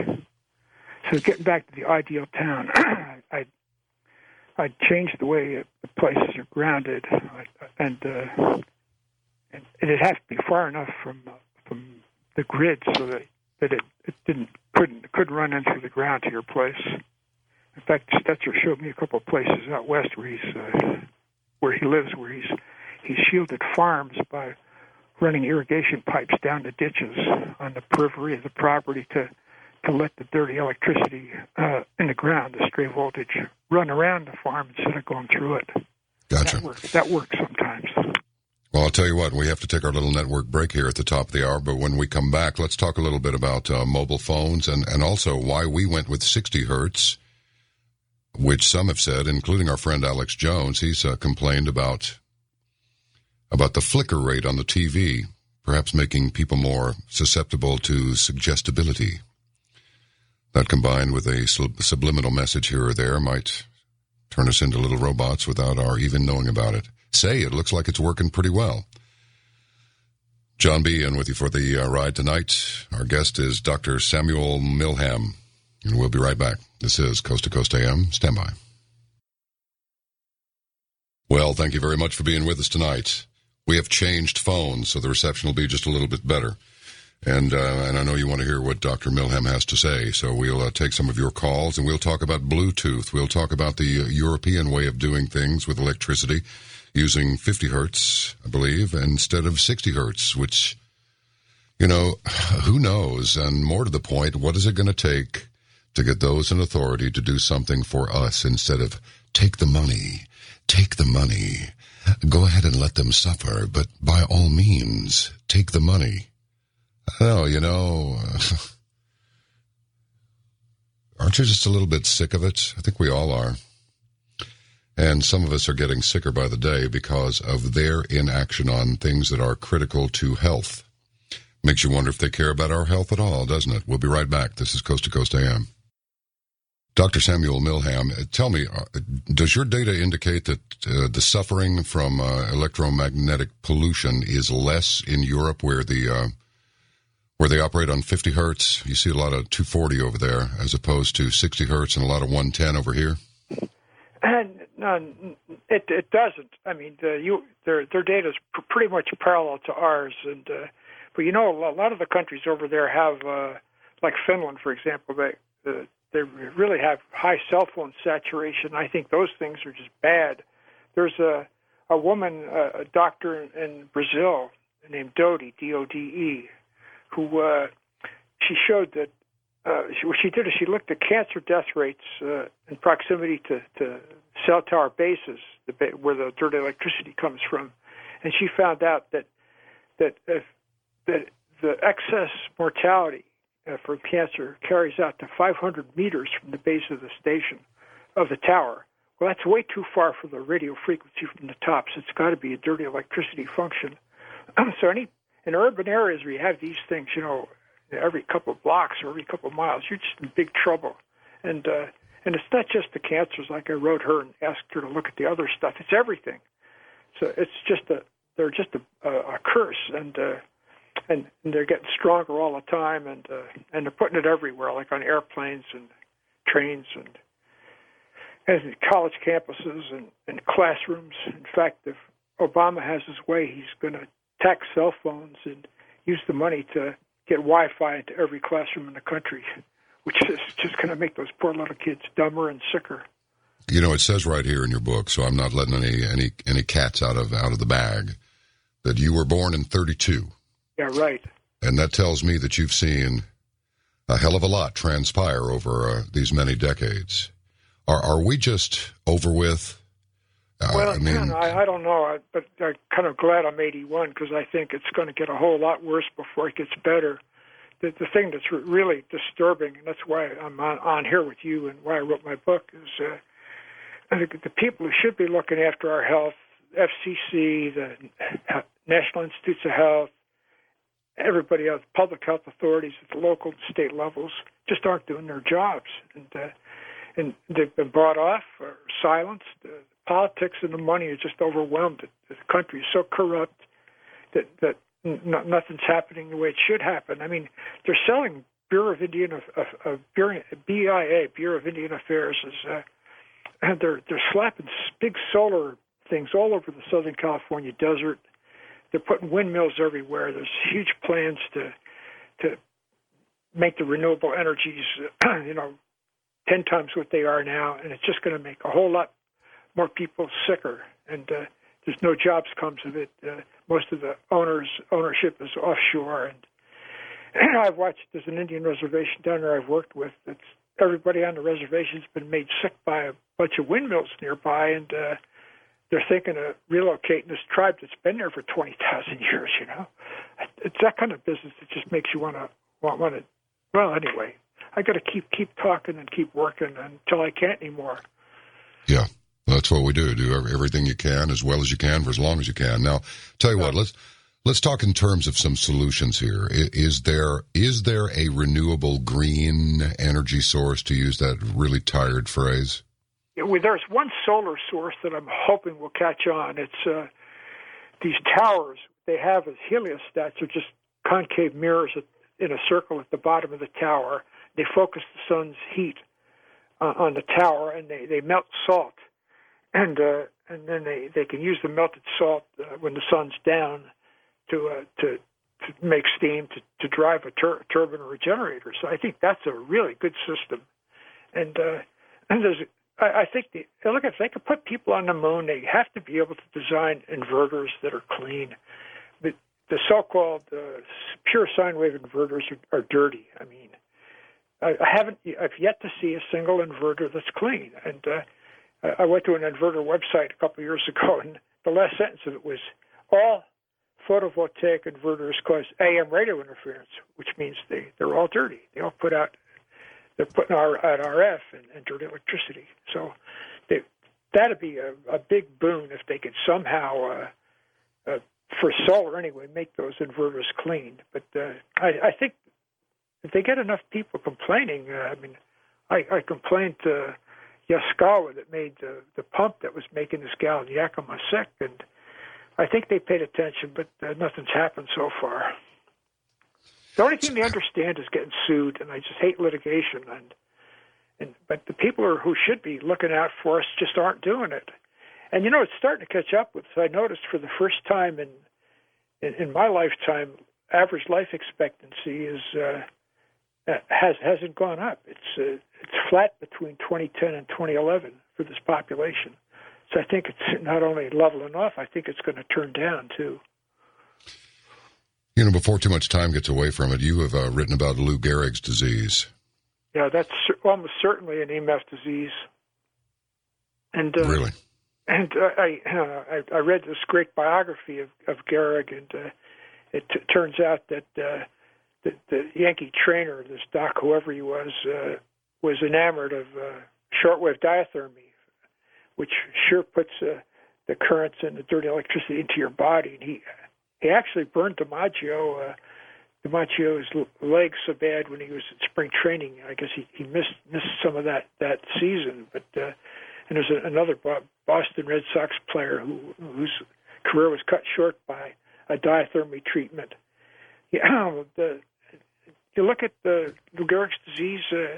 So getting back to the ideal town, I I'd change the way the places are grounded, and uh, and it'd have to be far enough from uh, from the grid so that, that it, it didn't couldn't couldn't run in through the ground to your place. In fact, Stetzer showed me a couple of places out west where he's uh, where he lives, where he's he's shielded farms by running irrigation pipes down the ditches on the periphery of the property to. to let the dirty electricity uh, in the ground, the stray voltage, run around the farm instead of going through it. Gotcha. That works, that works sometimes. Well, I'll tell you what, we have to take our little network break here at the top of the hour, but when we come back, let's talk a little bit about uh, mobile phones and, and also why we went with sixty hertz, which some have said, including our friend Alex Jones, he's uh, complained about about the flicker rate on the T V, perhaps making people more susceptible to suggestibility. That combined with a sub- subliminal message here or there might turn us into little robots without our even knowing about it. Say, it looks like it's working pretty well. John B. in with you for the uh, ride tonight. Our guest is Doctor Samuel Milham, and we'll be right back. This is Coast to Coast A M. Stand by. Well, thank you very much for being with us tonight. We have changed phones, so the reception will be just a little bit better. And uh, and I know you want to hear what Doctor Milham has to say, so we'll uh, take some of your calls, and we'll talk about Bluetooth. We'll talk about the uh, European way of doing things with electricity, using fifty hertz, I believe, instead of sixty hertz, which, you know, who knows? And more to the point, what is it going to take to get those in authority to do something for us instead of take the money, take the money, go ahead and let them suffer, but by all means, take the money. Oh, you know, uh, aren't you just a little bit sick of it? I think we all are. And some of us are getting sicker by the day because of their inaction on things that are critical to health. Makes you wonder if they care about our health at all, doesn't it? We'll be right back. This is Coast to Coast A M. Doctor Samuel Milham, tell me, does your data indicate that uh, the suffering from uh, electromagnetic pollution is less in Europe where the uh, where they operate on fifty hertz? You see a lot of two forty over there as opposed to sixty hertz and a lot of one ten over here? And no, it it doesn't. I mean, the, you, their their data is pr- pretty much parallel to ours, and uh, but you know, a lot of the countries over there have, uh, like Finland, for example, they uh, they really have high cell phone saturation. I think those things are just bad. There's a a woman, uh, a doctor in Brazil named Dode, D O D E, who uh, she showed that. Uh, she, what she did is she looked at cancer death rates uh, in proximity to, to cell tower bases, the ba- where the dirty electricity comes from, and she found out that that if that the excess mortality uh, for cancer carries out to five hundred meters from the base of the station of the tower. Well, that's way too far for the radio frequency from the top, so it's got to be a dirty electricity function. So, any in urban areas where you have these things, you know, every couple of blocks or every couple of miles, you're just in big trouble. And uh, and it's not just the cancers, like I wrote her and asked her to look at the other stuff. It's everything. So it's just a, they're just a, a, a curse, and, uh, and and they're getting stronger all the time, and uh, and they're putting it everywhere, like on airplanes and trains and, and college campuses and, and classrooms. In fact, if Obama has his way, he's going to tax cell phones and use the money to get Wi-Fi into every classroom in the country, which is just going to make those poor little kids dumber and sicker. You know, it says right here in your book, so I'm not letting any any any cats out of out of the bag, that you were born in thirty-two. Yeah, right. And that tells me that you've seen a hell of a lot transpire over uh, these many decades. Are are we just over with? Uh, well, I mean, I, I don't know, but I'm kind of glad I'm eighty-one because I think it's going to get a whole lot worse before it gets better. The, the thing that's really disturbing, and that's why I'm on, on here with you and why I wrote my book, is uh, the, the people who should be looking after our health, F C C, the National Institutes of Health, everybody else, public health authorities at the local and state levels, just aren't doing their jobs. And, uh, and they've been brought off or silenced. Uh, Politics and the money are just overwhelmed. The country is so corrupt that that n- nothing's happening the way it should happen. I mean, they're selling Bureau of Indian of, of, of B I A, Bureau of Indian Affairs, is, uh, and they're they're slapping big solar things all over the Southern California desert. They're putting windmills everywhere. There's huge plans to to make the renewable energies, you know, ten times what they are now, and it's just going to make a whole lot more people sicker, and uh, there's no jobs comes of it. Uh, most of the owners ownership is offshore, and, and I've watched. There's an Indian reservation down there I've worked with. It's everybody on the reservation's been made sick by a bunch of windmills nearby, and uh, they're thinking of relocating this tribe that's been there for twenty thousand years. You know, it's that kind of business that just makes you want to want want to. Well, anyway, I got to keep keep talking and keep working until I can't anymore. Yeah, that's what we do. Do everything you can as well as you can for as long as you can. Now, tell you what, let's let's talk in terms of some solutions here. Is there is there a renewable green energy source, to use that really tired phrase? Yeah, well, there's one solar source that I'm hoping will catch on. It's uh, these towers they have as heliostats are just concave mirrors in a circle at the bottom of the tower. They focus the sun's heat uh, on the tower, and they, they melt salt, and uh, and then they, they can use the melted salt uh, when the sun's down to uh, to to make steam to, to drive a tur- turbine or a generator. So I think that's a really good system, and uh, and there's I, I think the, look if they could put people on the moon, they have to be able to design inverters that are clean. But the so-called uh, pure sine wave inverters are, are dirty. I mean. I haven't. I've yet to see a single inverter that's clean. And uh, I went to an inverter website a couple of years ago, and the last sentence of it was, "All photovoltaic inverters cause A M radio interference," which means they they're all dirty. They all put out they're putting out R F and, and dirty electricity. So they, that'd be a, a big boon if they could somehow, uh, uh, for solar anyway, make those inverters clean. But uh, I, I think. If they get enough people complaining, uh, I mean, I, I complained to Yaskawa that made the, the pump that was making this gallon Yakima sick, and I think they paid attention, but uh, nothing's happened so far. The only thing they understand is getting sued, and I just hate litigation. And and but the people are, who should be looking out for us just aren't doing it. And you know, it's starting to catch up with us. I noticed for the first time in in, in my lifetime, average life expectancy is. Uh, Has hasn't gone up. It's uh, it's flat between twenty ten and twenty eleven for this population. So I think it's not only leveling off. I think it's going to turn down too. You know, before too much time gets away from it, you have uh, written about Lou Gehrig's disease. Yeah, that's almost certainly an E M F disease. And uh, really, and uh, I, uh, I I read this great biography of of Gehrig, and uh, it t- turns out that. Uh, The, the Yankee trainer, this doc, whoever he was, uh, was enamored of uh, shortwave diathermy, which sure puts uh, the currents and the dirty electricity into your body. And he he actually burned DiMaggio, uh, DiMaggio's legs so bad when he was at spring training. I guess he, he missed missed some of that, that season. But uh, and there's a, another Boston Red Sox player who whose career was cut short by a diathermy treatment. Yeah, the you look at the Lou Gehrig's disease, uh,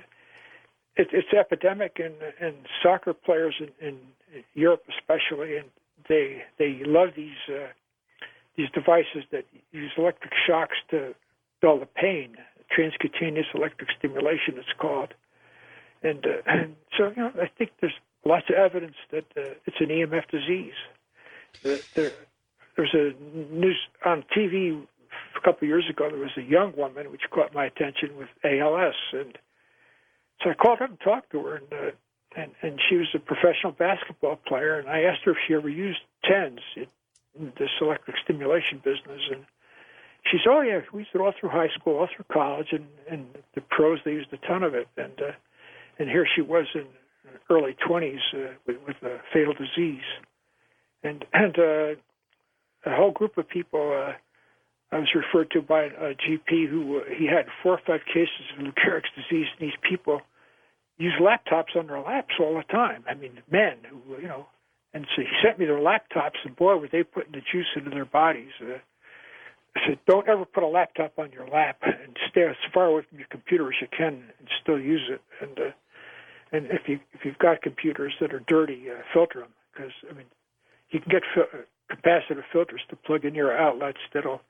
it, it's epidemic in, in soccer players in, in Europe especially, and they they love these uh, these devices that use electric shocks to dull the pain. Transcutaneous electric stimulation, it's called. And, uh, and so, you know, I think there's lots of evidence that uh, it's an E M F disease. Uh, there, there's a news on T V. A couple of years ago, there was a young woman which caught my attention with A L S, and so I called up and talked to her, and uh, and, and she was a professional basketball player, and I asked her if she ever used TENS, in this electric stimulation business, and she said, "Oh yeah, we used it all through high school, all through college, and, and the pros they used a ton of it." And uh, and here she was in early twenties uh, with, with a fatal disease, and and uh, a whole group of people. Uh, I was referred to by a G P who uh, he had four or five cases of Lou Gehrig's disease, and these people use laptops on their laps all the time. I mean, men who, you know, and so he sent me their laptops, and boy, were they putting the juice into their bodies. Uh, I said, don't ever put a laptop on your lap, and stay as far away from your computer as you can, and still use it. And uh, and if you if you've got computers that are dirty, uh, filter them, because I mean, you can get fil- capacitive filters to plug in your outlets that'll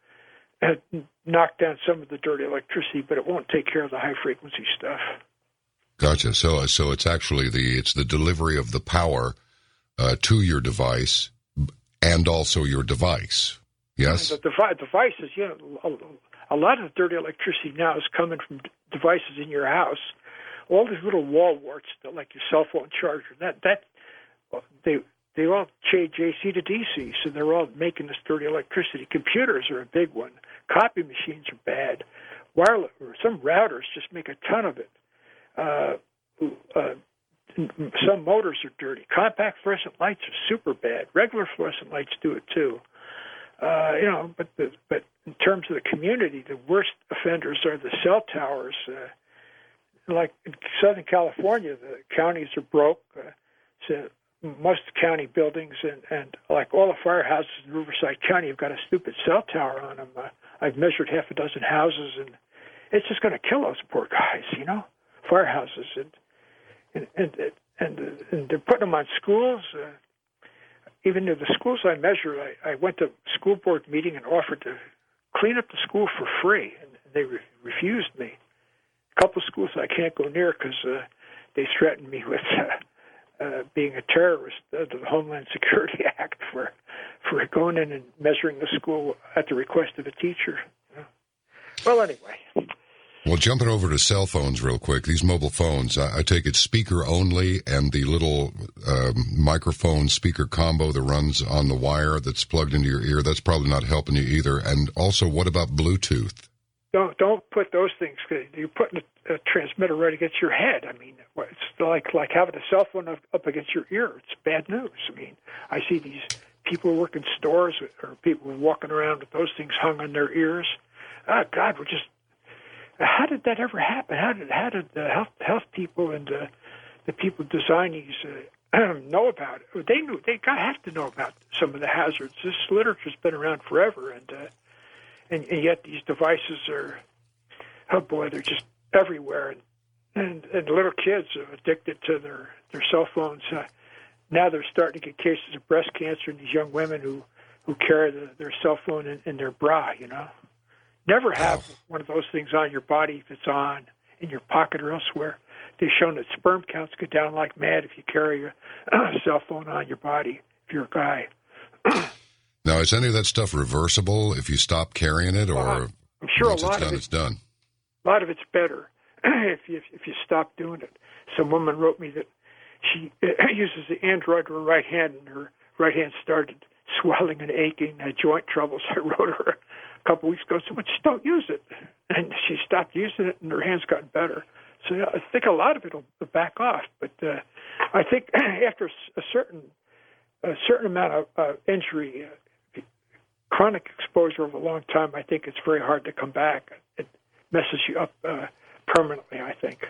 knock down some of the dirty electricity, but it won't take care of the high frequency stuff. Gotcha. So, so it's actually the it's the delivery of the power uh, to your device and also your device. Yes. And the devi- devices, you know, a, a lot of the dirty electricity now is coming from d- devices in your house. All these little wall warts, that, like your cell phone charger, that that they they all change A C to D C, so they're all making this dirty electricity. Computers are a big one. Copy machines are bad. Wireless, or some routers just make a ton of it. Uh, uh, some motors are dirty. Compact fluorescent lights are super bad. Regular fluorescent lights do it too. Uh, you know, but the, but in terms of the community, the worst offenders are the cell towers. Uh, like in Southern California, the counties are broke. Uh, so most county buildings and, and like all the firehouses in Riverside County have got a stupid cell tower on them. Uh, I've measured half a dozen houses, and it's just going to kill those poor guys, you know, firehouses. And and and, and, and they're putting them on schools. Uh, even to the schools I measure, I, I went to a school board meeting and offered to clean up the school for free, and they re- refused me. A couple of schools I can't go near because uh, they threatened me with uh, uh, being a terrorist under the Homeland Security Act for for going in and measuring the school at the request of a teacher. Well, anyway. Well, jumping over to cell phones real quick, these mobile phones, I, I take it speaker only, and the little um, microphone speaker combo that runs on the wire that's plugged into your ear, that's probably not helping you either. And also, what about Bluetooth? Don't don't put those things. You're putting a, a transmitter right against your head. I mean, it's like like having a cell phone up, up against your ear. It's bad news. I mean, I see these people who work in stores or people walking around with those things hung on their ears. Oh, God, we're just. How did that ever happen? How did how did the health health people and uh, the people designing these uh, know about it? They knew they got have to know about some of the hazards. This literature's been around forever, and uh, and, and yet these devices are, oh boy, they're just everywhere, and and, and little kids are addicted to their their cell phones. Uh, now they're starting to get cases of breast cancer in these young women who who carry the, their cell phone in, in their bra. You know. Never have one of those things on your body if it's on in your pocket or elsewhere. They've shown that sperm counts go down like mad if you carry a uh, cell phone on your body, if you're a guy. Now, is any of that stuff reversible if you stop carrying it, or well, I'm sure once a lot it's done, of it, it's done? A lot of it's better if you if you stop doing it. Some woman wrote me that she uses the Android with her right hand, and her right hand started swelling and aching, had joint troubles. I wrote her a couple weeks ago, so well, just don't use it. And she stopped using it, and her hands gotten better. So yeah, I think a lot of it will back off. But uh, I think after a certain a certain amount of uh, injury, uh, chronic exposure over a long time, I think it's very hard to come back. It messes you up uh, permanently, I think.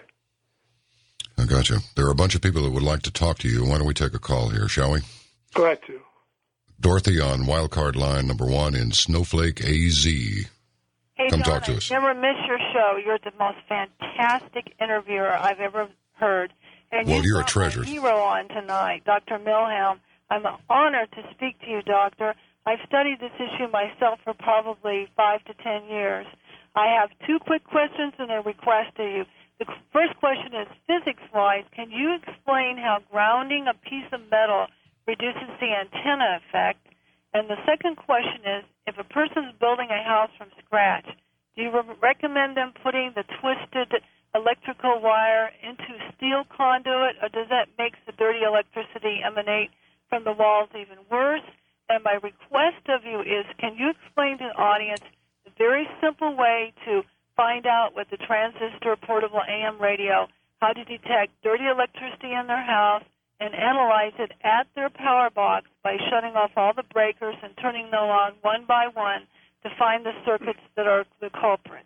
I gotcha. There are a bunch of people that would like to talk to you. Why don't we take a call here, shall we? Glad to. Dorothy on wildcard line number one in Snowflake, A Z. Hey, Come John, talk to I us. never miss your show. You're the most fantastic interviewer I've ever heard. And Well, you you're a brought treasure. my hero on tonight, Doctor Milham. I'm honored to speak to you, Doctor. I've studied this issue myself for probably five to ten years. I have two quick questions and a request to you. The first question is, physics-wise, can you explain how grounding a piece of metal reduces the antenna effect? And the second question is, if a person's building a house from scratch, do you re- recommend them putting the twisted electrical wire into steel conduit, or does that make the dirty electricity emanate from the walls even worse? And my request of you is, can you explain to the audience a very simple way to find out with the transistor portable A M radio how to detect dirty electricity in their house and analyze it at their power box by shutting off all the breakers and turning them on one by one to find the circuits that are the culprits?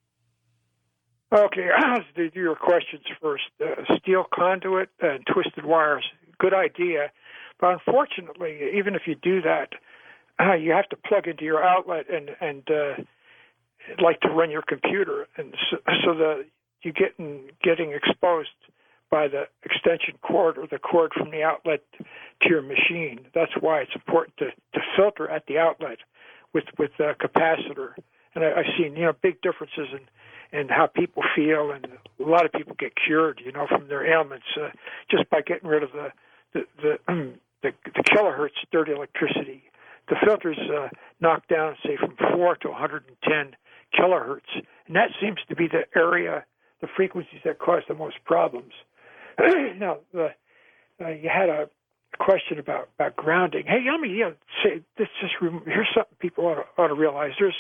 Okay, I'll do your questions first. Uh, steel conduit and twisted wires, good idea. But unfortunately, even if you do that, uh, you have to plug into your outlet and, and uh, like to run your computer. And so, so the, you get in, getting exposed by the extension cord or the cord from the outlet to your machine. That's why it's important to, to filter at the outlet with with a capacitor. And I, I've seen you know big differences in, in how people feel, and a lot of people get cured, you know, from their ailments uh, just by getting rid of the the the, um, the, the kilohertz dirty electricity. The filters uh, knock down, say, from four to one hundred ten kilohertz, and that seems to be the area, the frequencies that cause the most problems. Now, the, uh, you had a, question about, about grounding. Hey, let me you know, say this. Just here's something people ought to, ought to realize. There's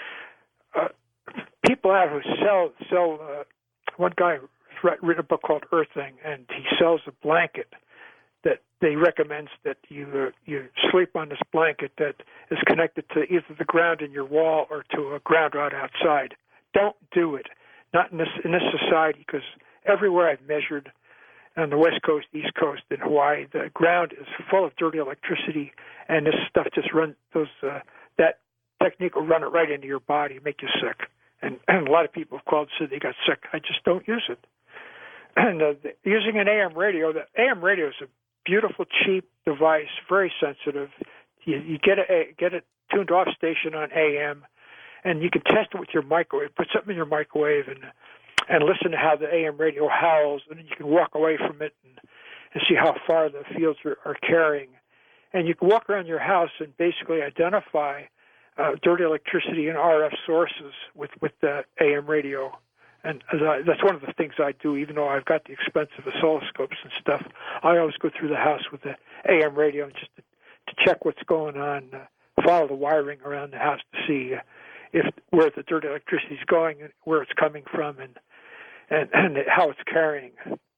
uh, people out who sell sell. Uh, one guy written a book called Earthing, and he sells a blanket that they recommends that you uh, you sleep on this blanket that is connected to either the ground in your wall or to a ground rod outside. Don't do it. Not in this in this society, because everywhere I've measured, on the West Coast, East Coast, in Hawaii, the ground is full of dirty electricity, and this stuff just runs those. Uh, that technique will run it right into your body, make you sick. And, and a lot of people have called and said they got sick. I just don't use it. And uh, the, using an A M radio, the A M radio is a beautiful, cheap device, very sensitive. You, you get a get a tuned off station on A M, and you can test it with your microwave. Put something in your microwave and and listen to how the A M radio howls, and then you can walk away from it and, and see how far the fields are, are carrying. And you can walk around your house and basically identify uh, dirty electricity and R F sources with, with the A M radio. And as I, that's one of the things I do, even though I've got the expensive oscilloscopes and stuff. I always go through the house with the A M radio just to, to check what's going on, uh, follow the wiring around the house to see uh, if where the dirty electricity is going and where it's coming from, and and, and how it's carrying.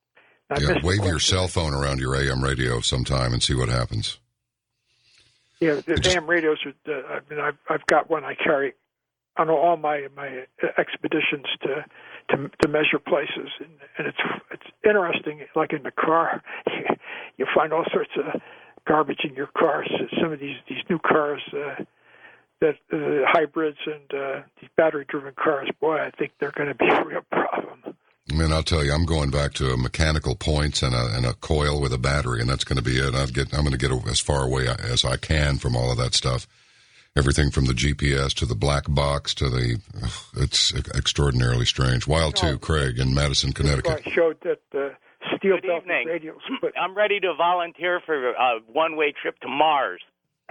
I yeah, wave your cell phone around your A M radio sometime and see what happens. Yeah, the just, A M radios are. Uh, I mean, I've, I've got one I carry on all my my expeditions to to, to measure places, and, and it's it's interesting. Like in the car, you, you find all sorts of garbage in your cars. Some of these these new cars. Uh, that uh, hybrids and uh, these battery-driven cars, boy, I think they're going to be a real problem. I mean, I'll tell you, I'm going back to mechanical points and a, and a coil with a battery, and that's going to be it. I'll get, I'm going to get as far away as I can from all of that stuff. Everything from the G P S to the black box to the, ugh, it's extraordinarily strange. Wild oh, too, Craig, in Madison, Connecticut. I showed that uh, steel Good belt evening. radios. But I'm ready to volunteer for a one-way trip to Mars.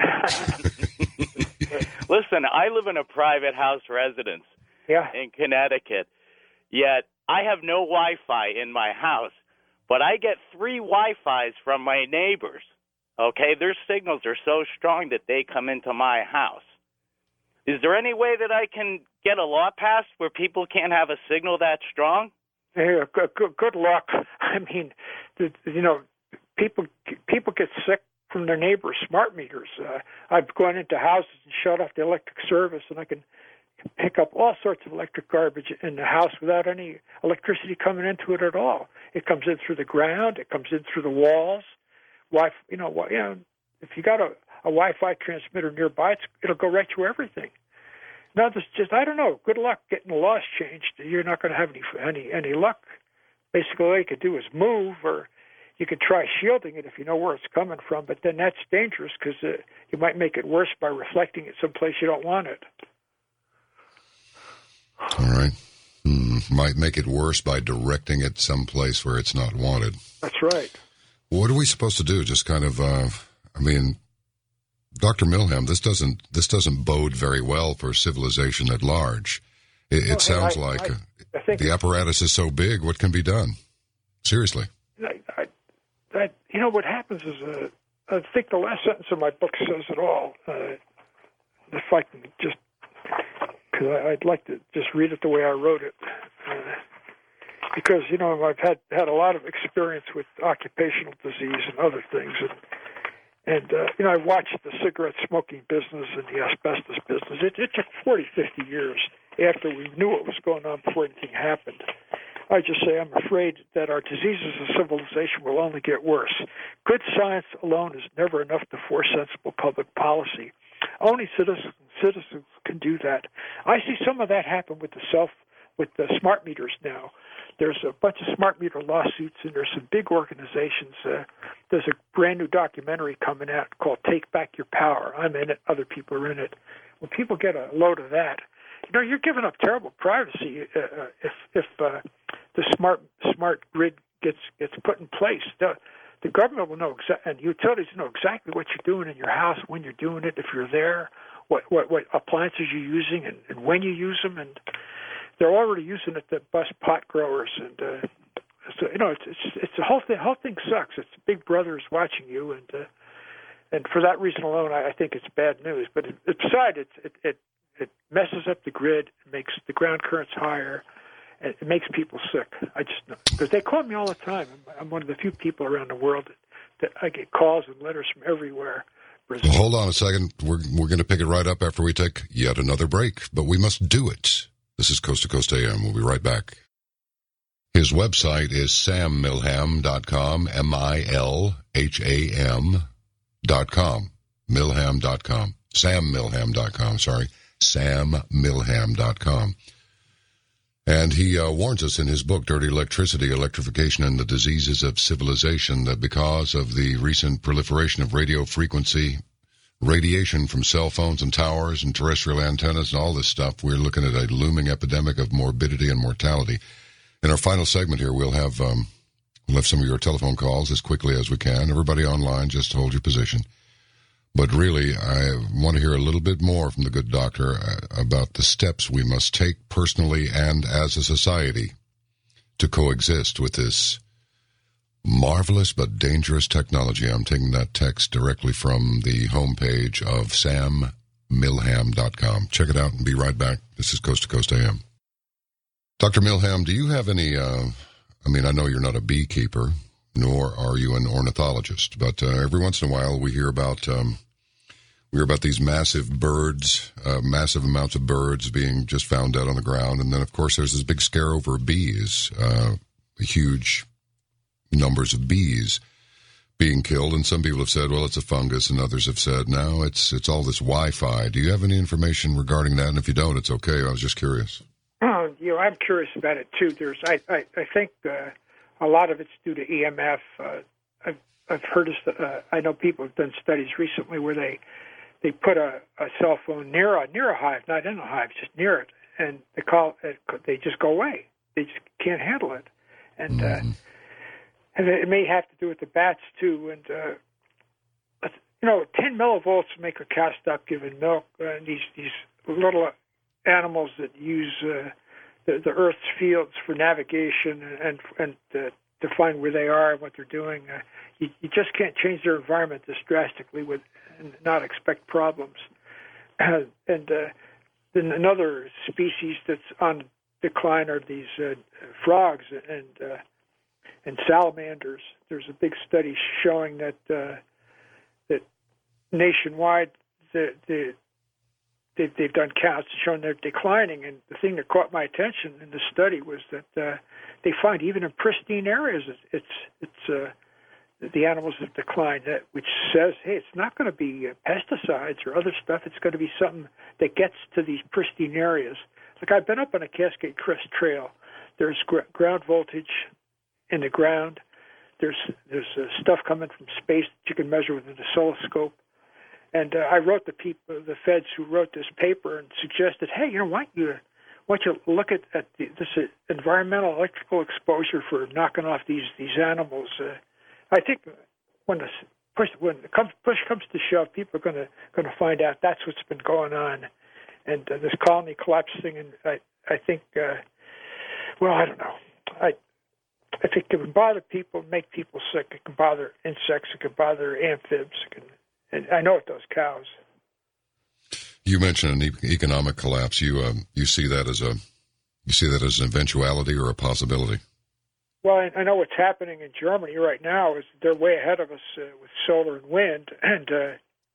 Listen, I live in a private house residence yeah. in Connecticut, yet I have no Wi-Fi in my house, but I get three Wi-Fis from my neighbors. Okay, their signals are so strong that they come into my house. Is there any way that I can get a law passed where people can't have a signal that strong? Hey, good, good, good luck. I mean, the, you know, people people get sick from their neighbors' smart meters. Uh, I've gone into houses and shut off the electric service, and I can pick up all sorts of electric garbage in the house without any electricity coming into it at all. It comes in through the ground. It comes in through the walls. Wi, you know, you know, if you got a, a Wi-Fi transmitter nearby, it's, it'll go right through everything. No, this just I don't know. Good luck getting the laws changed. You're not going to have any any any luck. Basically, all you could do is move, or you could try shielding it if you know where it's coming from, but then that's dangerous because uh, you might make it worse by reflecting it someplace you don't want it. All right. Hmm. Might make it worse by directing it someplace where it's not wanted. That's right. What are we supposed to do? Just kind of, uh, I mean, Doctor Milham, this doesn't this doesn't bode very well for civilization at large. It, it well, sounds I, like I, I think the apparatus is so big. What can be done? Seriously. I, I, I, you know, what happens is, uh, I think the last sentence of my book says it all. Uh, if I can just, because I'd like to just read it the way I wrote it. Uh, because, you know, I've had, had a lot of experience with occupational disease and other things. And, and uh, you know, I watched the cigarette smoking business and the asbestos business. It, it took forty, fifty years after we knew what was going on before anything happened. I just say I'm afraid that our diseases of civilization will only get worse. Good science alone is never enough to force sensible public policy. Only citizens citizens can do that. I see some of that happen with the self with the smart meters now. There's a bunch of smart meter lawsuits, and there's some big organizations. Uh, there's a brand new documentary coming out called Take Back Your Power. I'm in it. Other people are in it. When people get a load of that, you know, you're giving up terrible privacy uh, if if uh, the smart smart grid gets gets put in place. The, the government will know exa- and utilities know exactly what you're doing in your house, when you're doing it, if you're there, what what, what appliances you're using, and, and when you use them. And they're already using it to bust pot growers and uh, so you know, it's it's it's the whole thing. Whole thing sucks. It's Big Brother is watching you, and uh, and for that reason alone, I, I think it's bad news. But it, it, besides, it, it it it messes up the grid, it makes the ground currents higher, and it makes people sick. I just know because they call me all the time. I'm, I'm one of the few people around the world that, that I get calls and letters from everywhere. Well, hold on a second. We're we're going to pick it right up after we take yet another break, but we must do it. This is Coast to Coast A M. We'll be right back. His website is sam milham dot com, M I L H A M dot com, milham dot com, sam milham dot com, sorry, sam milham dot com. And he uh, warns us in his book, Dirty Electricity, Electrification and the Diseases of Civilization, that because of the recent proliferation of radio frequency radiation from cell phones and towers and terrestrial antennas and all this stuff, we're looking at a looming epidemic of morbidity and mortality. In our final segment here, we'll have um, we'll have some of your telephone calls as quickly as we can. Everybody online, just hold your position. But really, I want to hear a little bit more from the good doctor about the steps we must take personally and as a society to coexist with this marvelous but dangerous technology. I'm taking that text directly from the homepage of sam milham dot com. Check it out and be right back. This is Coast to Coast A M. Doctor Milham, do you have any, uh, I mean, I know you're not a beekeeper, nor are you an ornithologist, but uh, every once in a while we hear about um, we hear about these massive birds, uh, massive amounts of birds being just found dead on the ground, and then, of course, there's this big scare over bees, uh, huge numbers of bees being killed, and some people have said, well, it's a fungus, and others have said, no, it's it's all this Wi-Fi. Do you have any information regarding that? And if you don't, it's okay. I was just curious. Oh, you know, I'm curious about it, too. There's, I, I, I think uh, a lot of it's due to E M F. Uh, I've, I've heard, uh, I know people have done studies recently where they they put a, a cell phone near a near a hive, not in a hive, just near it, and they call it, they just go away. They just can't handle it, and mm-hmm. uh, and it may have to do with the bats too. And uh, you know, ten millivolts make a cow stop giving milk. Uh, these these little animals that use uh, the, the Earth's fields for navigation and and uh, to find where they are and what they're doing. Uh, you, you just can't change their environment this drastically with and not expect problems. Uh, and uh, then another species that's on decline are these uh, frogs and uh, and salamanders. There's a big study showing that uh, that nationwide the the They've, they've done counts showing they're declining, and the thing that caught my attention in the study was that uh, they find even in pristine areas, it's it's uh, the animals have declined. That which says, hey, it's not going to be uh, pesticides or other stuff. It's going to be something that gets to these pristine areas. Like I've been up on a Cascade Crest Trail. There's gr- ground voltage in the ground. There's there's uh, stuff coming from space that you can measure with an oscilloscope. And uh, I wrote the people, the feds who wrote this paper, and suggested, hey, you know, why don't you, why don't you look at, at the, this uh, environmental electrical exposure for knocking off these these animals? Uh, I think when the push when the push comes to shove, people are going to going to find out that's what's been going on, and uh, this colony collapse thing. And I I think, uh, well, I don't know. I I think it can bother people, make people sick. It can bother insects. It can bother amphibs. It can, and I know it does cows. You mentioned an e- economic collapse. You um, you see that as a you see that as an eventuality or a possibility? Well, I, I know what's happening in Germany right now is they're way ahead of us uh, with solar and wind, and uh,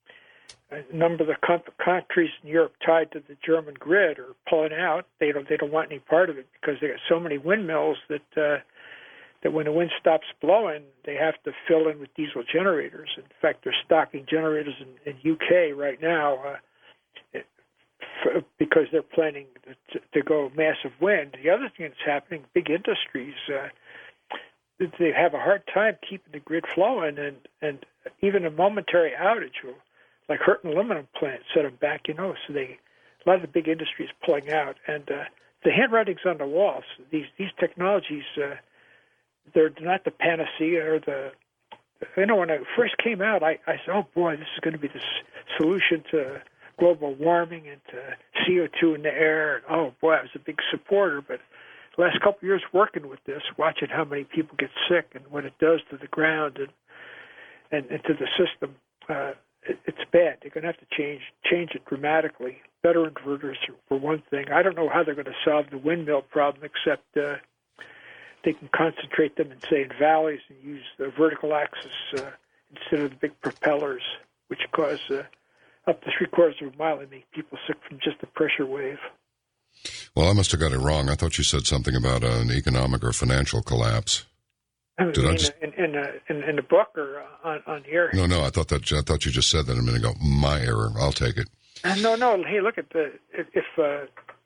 a number of the com- countries in Europe tied to the German grid are pulling out. They don't they don't want any part of it because they got so many windmills that. Uh, that when the wind stops blowing, they have to fill in with diesel generators. In fact, they're stocking generators in, in U K right now uh, for, because they're planning to, to go massive wind. The other thing that's happening, big industries, uh, they have a hard time keeping the grid flowing, and, and even a momentary outage will, like Hurton aluminum plant, set them back, you know, so they, a lot of the big industries pulling out. And uh, the handwriting's on the wall. So these, these technologies... Uh, They're not the panacea or the, you know, when it first came out, I, I said, oh, boy, this is going to be the solution to global warming and to C O two in the air. And, oh, boy, I was a big supporter. But the last couple of years working with this, watching how many people get sick and what it does to the ground and and, and to the system, uh, it, it's bad. They're going to have to change change it dramatically. Better inverters, for one thing. I don't know how they're going to solve the windmill problem, except uh, they can concentrate them in, say, in valleys and use the vertical axis uh, instead of the big propellers, which cause uh, up to three quarters of a mile and make people sick from just a pressure wave. Well, I must have got it wrong. I thought you said something about uh, an economic or financial collapse. Did in, I just... in, in, uh, in, in the book or on, on the air? No, no. I thought that I thought you just said that a minute ago. My error. I'll take it. Uh, no, no. Hey, look at the if, if uh,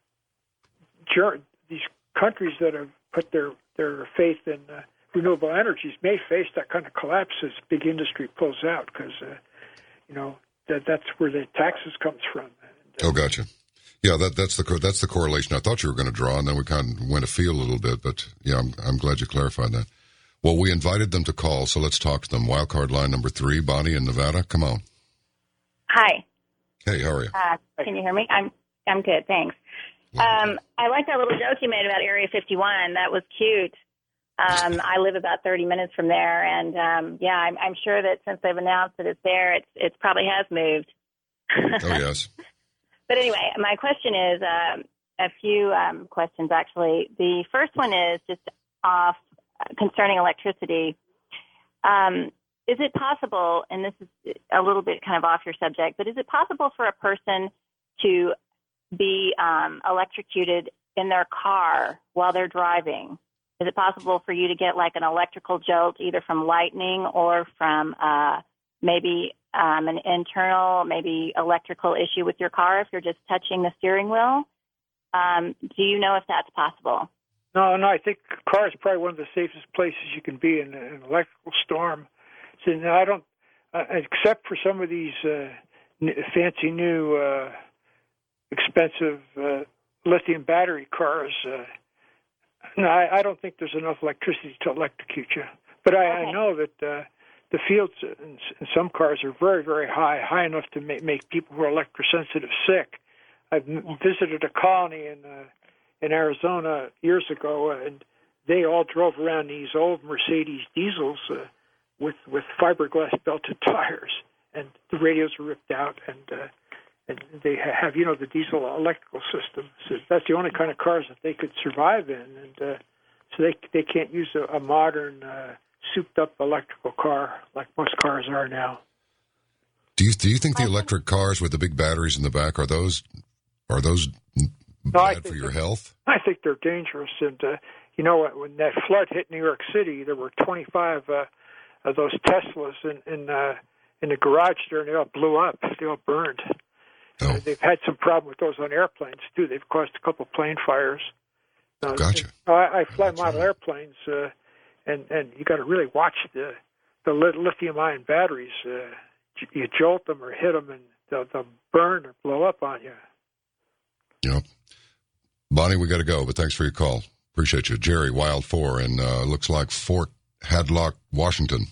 ger- these countries that have put their their faith in uh, renewable energies may face that kind of collapse as big industry pulls out, because uh, you know that that's where the taxes comes from. And, uh, oh, gotcha. Yeah, that that's the that's the correlation I thought you were going to draw, and then we kind of went afield a little bit. But yeah, I'm I'm glad you clarified that. Well, we invited them to call, so let's talk to them. Wildcard line number three, Bonnie in Nevada. Come on. Hi. Hey, how are you? Uh, can you hear me? I'm I'm good, thanks. Um, I like that little joke you made about Area fifty-one. That was cute. Um, I live about thirty minutes from there, and um, yeah, I'm, I'm sure that since they've announced that it's there, it's it probably has moved. Oh yes. But anyway, my question is um, a few um, questions actually. The first one is just off uh, concerning electricity. Um, Is it possible, and this is a little bit kind of off your subject, but is it possible for a person to be um, electrocuted in their car while they're driving? Is it possible for you to get like an electrical jolt either from lightning or from uh, maybe um, an internal, maybe electrical issue with your car if you're just touching the steering wheel? Um, do you know if that's possible? No, no, I think a car is probably one of the safest places you can be in an electrical storm. So I don't, uh, except for some of these uh, n- fancy new, uh, expensive uh, lithium battery cars. Uh, no, I, I don't think there's enough electricity to electrocute you. But I, Okay. I know that uh, the fields in, in some cars are very, very high, high enough to make, make people who are electrosensitive sick. I've yeah. visited a colony in uh, in Arizona years ago, uh, and they all drove around these old Mercedes diesels. Uh, with with fiberglass belted tires, and the radios are ripped out, and uh, and they have, you know, the diesel electrical system. So that's the only kind of cars that they could survive in, and uh, so they they can't use a, a modern, uh, souped-up electrical car like most cars are now. Do you do you think the electric cars with the big batteries in the back are those are those bad no, for your health? I think they're dangerous, and uh, you know, when that flood hit New York City, there were twenty-five. Uh, Uh, those Teslas in in, uh, in the garage there, and they all blew up. They all burned. Oh. Uh, they've had some problem with those on airplanes too. They've caused a couple plane fires. Uh, Gotcha. And, uh, I, I fly That's model right. airplanes, uh, and and you got to really watch the the lithium-ion batteries. Uh, you jolt them or hit them, and they'll, they'll burn or blow up on you. Yep. Bonnie, we got to go, but thanks for your call. Appreciate you. Jerry, Wild Four, and uh, looks like Fort Hadlock, Washington.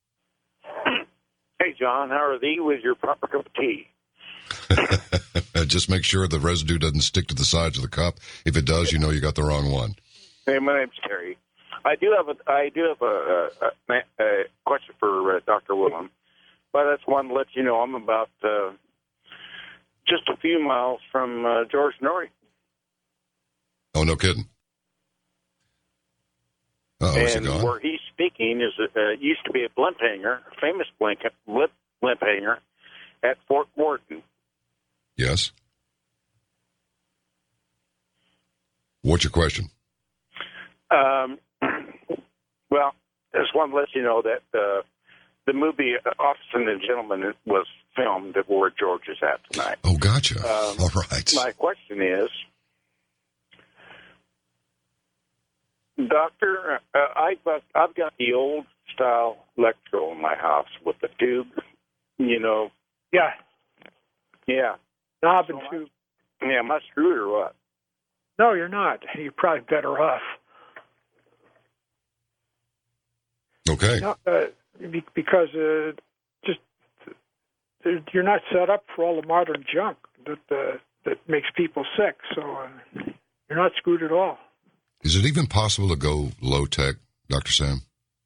Hey, John, how are thee with your proper cup of tea? Just make sure the residue doesn't stick to the sides of the cup. If it does, you know you got the wrong one. Hey, my name's Terry. I do have a I do have a, a, a question for uh, Doctor Willem, but that's one to let you know I'm about uh, just a few miles from uh, George Norrie. Oh, no kidding. Uh-oh, is he And gone? where he's speaking is uh, used to be a blimp hanger, a famous blimp, blimp, blimp hanger at Fort Worden. Yes. What's your question? Um, well, I just want to let you know that uh, the movie Officer and the Gentleman was filmed at where George is at tonight. Oh, gotcha. Um, All right. My question is, Doctor, uh, I've, got, I've got the old style electro in my house with the tube, you know. Yeah, Yeah. knob and So tube. Yeah, am I screwed or what? No, you're not. You're probably better off. Okay. No, uh, be- because uh, just uh, you're not set up for all the modern junk that uh, that makes people sick. So uh, you're not screwed at all. Is it even possible to go low tech, Doctor Sam?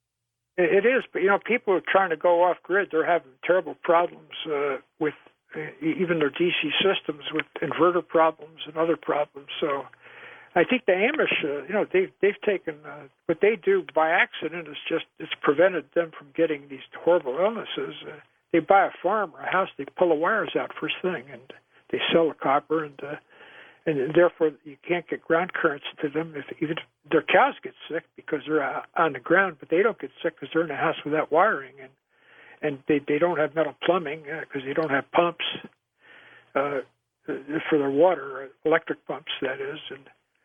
It is, but, you know, people are trying to go off grid. They're having terrible problems uh, with uh, even their D C systems, with inverter problems and other problems. So I think the Amish, uh, you know, they've, they've taken uh, what they do by accident is just, it's prevented them from getting these horrible illnesses. Uh, they buy a farm or a house, they pull the wires out first thing, and they sell the copper, and uh, and therefore you can't get ground currents to them. If even if their cows get sick because they're uh, on the ground, but they don't get sick because they're in a house without wiring, and and they they don't have metal plumbing because uh, they don't have pumps uh, for their water, electric pumps, that is. And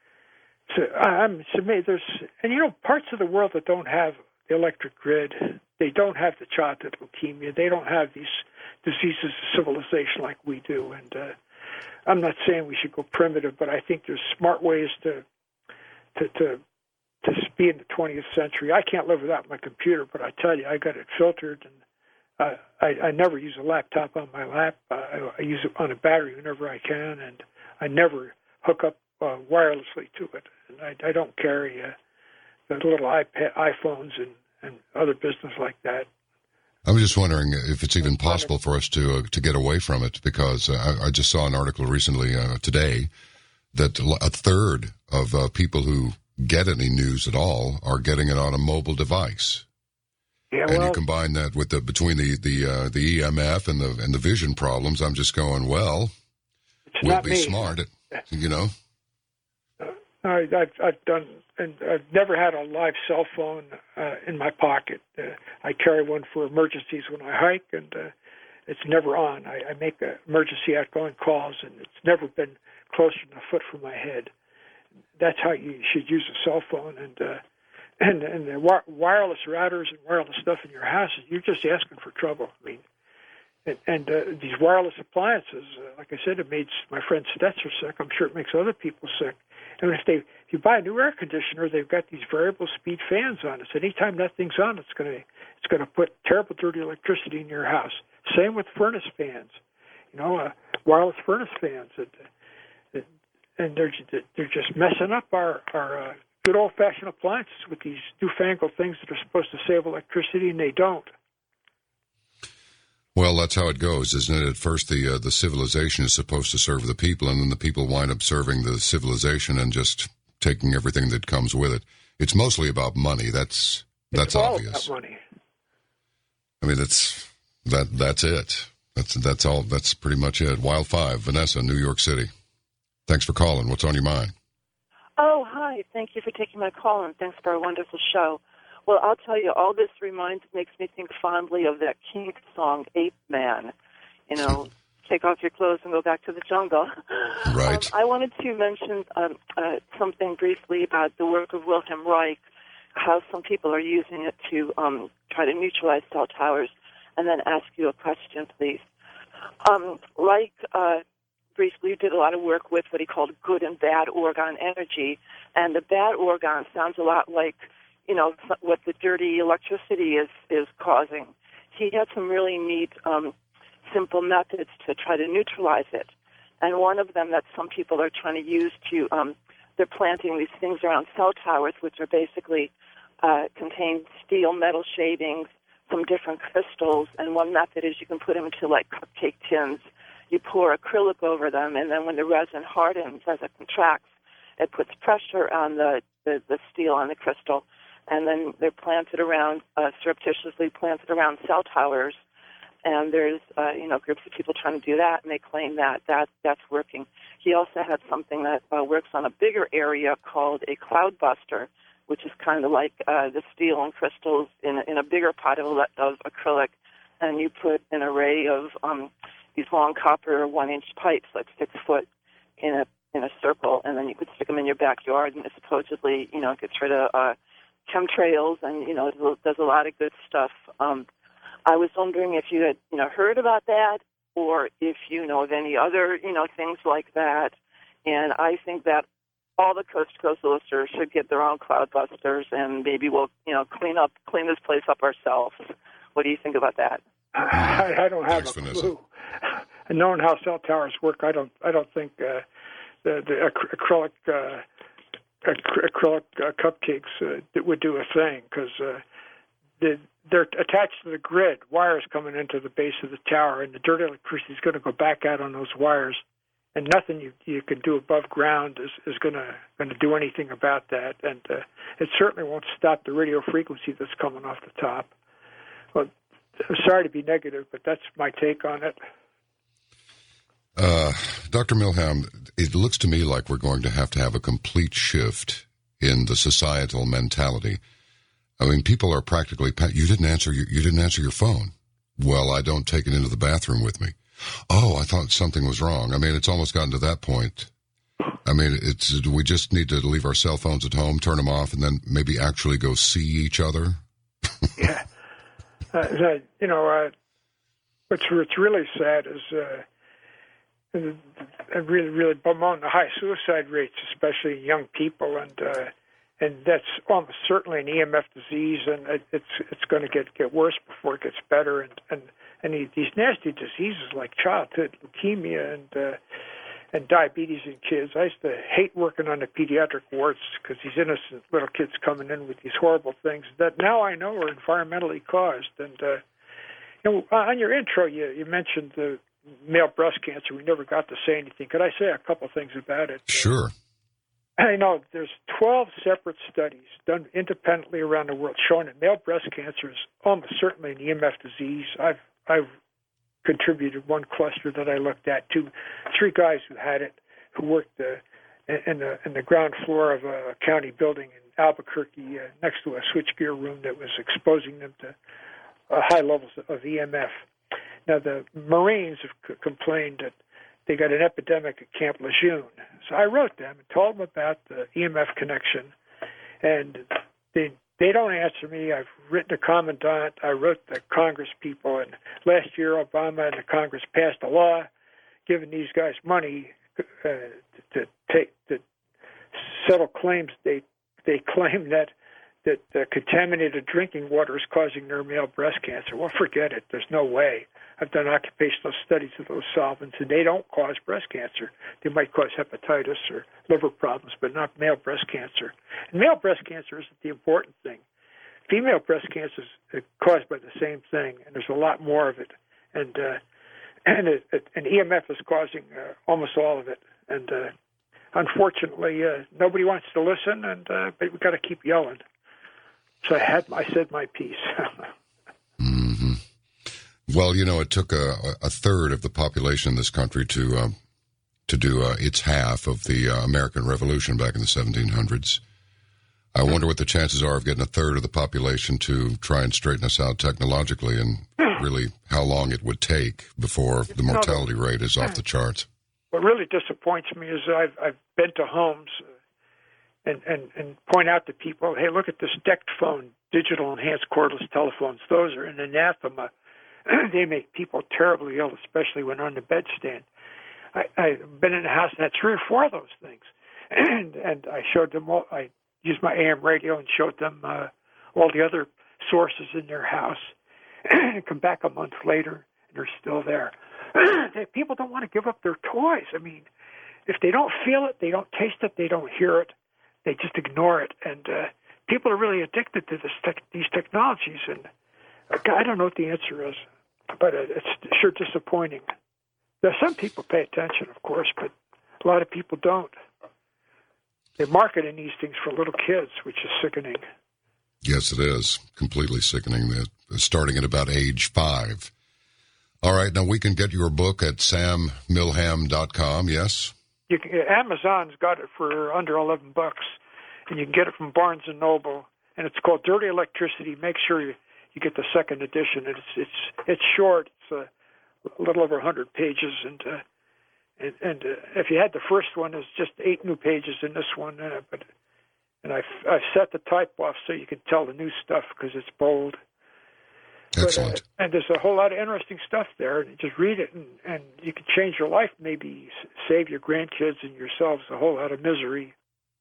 so I'm it's amazed. There's and you know parts of the world that don't have the electric grid, they don't have the childhood leukemia, they don't have these diseases of civilization like we do, and. Uh, I'm not saying we should go primitive, but I think there's smart ways to to to to be in the twentieth century. I can't live without my computer, but I tell you, I got it filtered, and uh, I, I never use a laptop on my lap. Uh, I, I use it on a battery whenever I can, and I never hook up uh, wirelessly to it. And I, I don't carry uh, the little iPad, iPhones and, and other business like that. I was just wondering if it's even possible for us to uh, to get away from it, because uh, I, I just saw an article recently uh, today that a third of uh, people who get any news at all are getting it on a mobile device. Yeah, and well, you combine that with the between the the uh, the E M F and the and the vision problems. I'm just going, well, we'll be me. smart, at, you know. Uh, I, I've, I've done. And I've never had a live cell phone uh, in my pocket. Uh, I carry one for emergencies when I hike, and uh, it's never on. I, I make uh, emergency outgoing calls, and it's never been closer than a foot from my head. That's how you should use a cell phone. And uh, and and the wi- wireless routers and wireless stuff in your house, you're just asking for trouble. I mean, and, and uh, these wireless appliances, uh, like I said, it made my friend Stetzer sick. I'm sure it makes other people sick. And if they, if you buy a new air conditioner, they've got these variable speed fans on it. So anytime that thing's on, it's going to it's going to put terrible dirty electricity in your house. Same with furnace fans, you know, uh, wireless furnace fans, and, and they're they're just messing up our our uh, good old fashioned appliances with these newfangled things that are supposed to save electricity, and they don't. Well, that's how it goes, isn't it? At first, the uh, the civilization is supposed to serve the people, and then the people wind up serving the civilization and just taking everything that comes with it. It's mostly about money. That's that's it's all obvious. About money. I mean, it's that that's it. That's that's all. That's pretty much it. Wild Five, Vanessa, New York City. Thanks for calling. What's on your mind? Oh, hi. Thank you for taking my call, and thanks for a wonderful show. Well, I'll tell you, all this reminds, makes me think fondly of that Kinks song, Ape Man. You know, take off your clothes and go back to the jungle. Right. Um, I wanted to mention um, uh, something briefly about the work of Wilhelm Reich, how some people are using it to um, try to neutralize cell towers, and then ask you a question, please. Um, Reich uh, briefly did a lot of work with what he called good and bad orgon energy, and the bad orgon sounds a lot like you know, what the dirty electricity is, is causing. He had some really neat, um, simple methods to try to neutralize it. And one of them that some people are trying to use to, um, they're planting these things around cell towers, which are basically uh, contain steel, metal shavings, some different crystals. And one method is you can put them into, like, cupcake tins. You pour acrylic over them, and then when the resin hardens as it contracts, it puts pressure on the, the, the steel on the crystal. And then they're planted around, uh, surreptitiously planted around cell towers. And there's, uh, you know, groups of people trying to do that, and they claim that, that that's working. He also had something that uh, works on a bigger area called a cloud buster, which is kind of like uh, the steel and crystals in a, in a bigger pot of, of acrylic. And you put an array of um, these long copper one-inch pipes, like six foot, in a in a circle, and then you could stick them in your backyard, and it supposedly, you know, gets rid of uh, chemtrails, and, you know, it does a lot of good stuff. Um, I was wondering if you had, you know, heard about that, or if you know of any other, you know, things like that. And I think that all the Coast to Coast listeners should get their own cloud busters, and maybe we'll, you know, clean up, clean this place up ourselves. What do you think about that? I, I don't have Thanks, a Vanessa. clue. And knowing how cell towers work, I don't, I don't think uh, the, the ac- acrylic uh, acrylic uh, cupcakes uh, that would do a thing, because uh, the, they're attached to the grid, wires coming into the base of the tower, and the dirty electricity is going to go back out on those wires, and nothing you you can do above ground is, is going to going to do anything about that, and uh, it certainly won't stop the radio frequency that's coming off the top. Well, I'm sorry to be negative, but that's my take on it. Uh, Doctor Milham, it looks to me like we're going to have to have a complete shift in the societal mentality. I mean, people are practically, you didn't answer your, you didn't answer your phone. Well, I don't take it into the bathroom with me. Oh, I thought something was wrong. I mean, it's almost gotten to that point. I mean, it's, we just need to leave our cell phones at home, turn them off, and then maybe actually go see each other. Yeah. Uh, you know, uh, what's, what's really sad is, uh, really, really bemoan the high suicide rates, especially in young people, and uh, and that's almost certainly an E M F disease, and it, it's it's going to get, get worse before it gets better, and and, and these nasty diseases like childhood leukemia and uh, and diabetes in kids. I used to hate working on the pediatric wards because these innocent little kids coming in with these horrible things that now I know are environmentally caused. And uh, you know, on your intro, you you mentioned the male breast cancer. We never got to say anything. Could I say a couple things about it? Sure. I know there's twelve separate studies done independently around the world showing that male breast cancer is almost certainly an E M F disease. I've I've contributed one cluster that I looked at to three guys who had it, who worked uh, in the in the ground floor of a county building in Albuquerque uh, next to a switchgear room that was exposing them to uh, high levels of E M F. Now, the Marines have c- complained that they got an epidemic at Camp Lejeune. So I wrote them and told them about the E M F connection, and they they don't answer me. I've written to Commandant. I wrote the Congress people, and last year Obama and the Congress passed a law giving these guys money uh, to take to settle claims. They they claim that that uh, contaminated drinking water is causing their male breast cancer. Well, forget it. There's no way. I've done occupational studies of those solvents, and they don't cause breast cancer. They might cause hepatitis or liver problems, but not male breast cancer. And male breast cancer isn't the important thing. Female breast cancer is caused by the same thing, and there's a lot more of it. And uh, and, it, it, and E M F is causing uh, almost all of it. And uh, unfortunately, uh, nobody wants to listen, and uh, but we've got to keep yelling. So I had I said my piece. Mm-hmm. Well, you know, it took a, a third of the population in this country to um, to do uh, its half of the uh, American Revolution back in the seventeen hundreds. I wonder what the chances are of getting a third of the population to try and straighten us out technologically, and really how long it would take before the mortality rate is off the charts. What really disappoints me is I've I've been to homes and, and, and point out to people, hey, look at this DECT phone, digital enhanced cordless telephones. Those are an anathema. They make people terribly ill, especially when on the bedstand. I, I've been in a house and had three or four of those things, and and I showed them all. I used my A M radio and showed them uh, all the other sources in their house. And come back a month later, and they're still there. People don't want to give up their toys. I mean, if they don't feel it, they don't taste it, they don't hear it, they just ignore it. And uh, people are really addicted to this tech, these technologies. And uh, I don't know what the answer is, but it's sure disappointing. Now, some people pay attention, of course, but a lot of people don't. They're marketing these things for little kids, which is sickening. Yes, it is. Completely sickening. They're starting at about age five. All right, now we can get your book at sam milham dot com, yes? You can, Amazon's got it for under eleven bucks, and you can get it from Barnes and Noble, and it's called Dirty Electricity. Make sure you, you get the second edition. It's it's it's short. It's a little over one hundred pages, and uh, and, and uh, if you had the first one, there's just eight new pages in this one. Uh, but and I've I've set the type off so you can tell the new stuff because it's bold. Excellent. But, uh, and there's a whole lot of interesting stuff there. And just read it, and, and you can change your life, maybe save your grandkids and yourselves a whole lot of misery.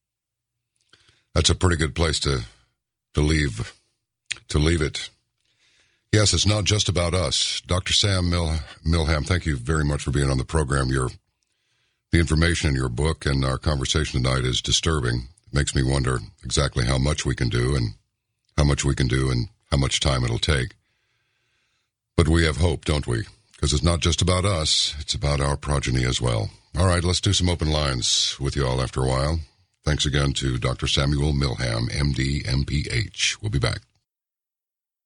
That's a pretty good place to to leave to leave it. Yes, it's not just about us. Doctor Sam Mil- Milham, thank you very much for being on the program. Your the information in your book and our conversation tonight is disturbing, makes me wonder exactly how much we can do and how much we can do and how much time it'll take. But we have hope, don't we? Because it's not just about us, it's about our progeny as well. All right, let's do some open lines with you all after a while. Thanks again to Doctor Samuel Milham, M D, M P H. We'll be back.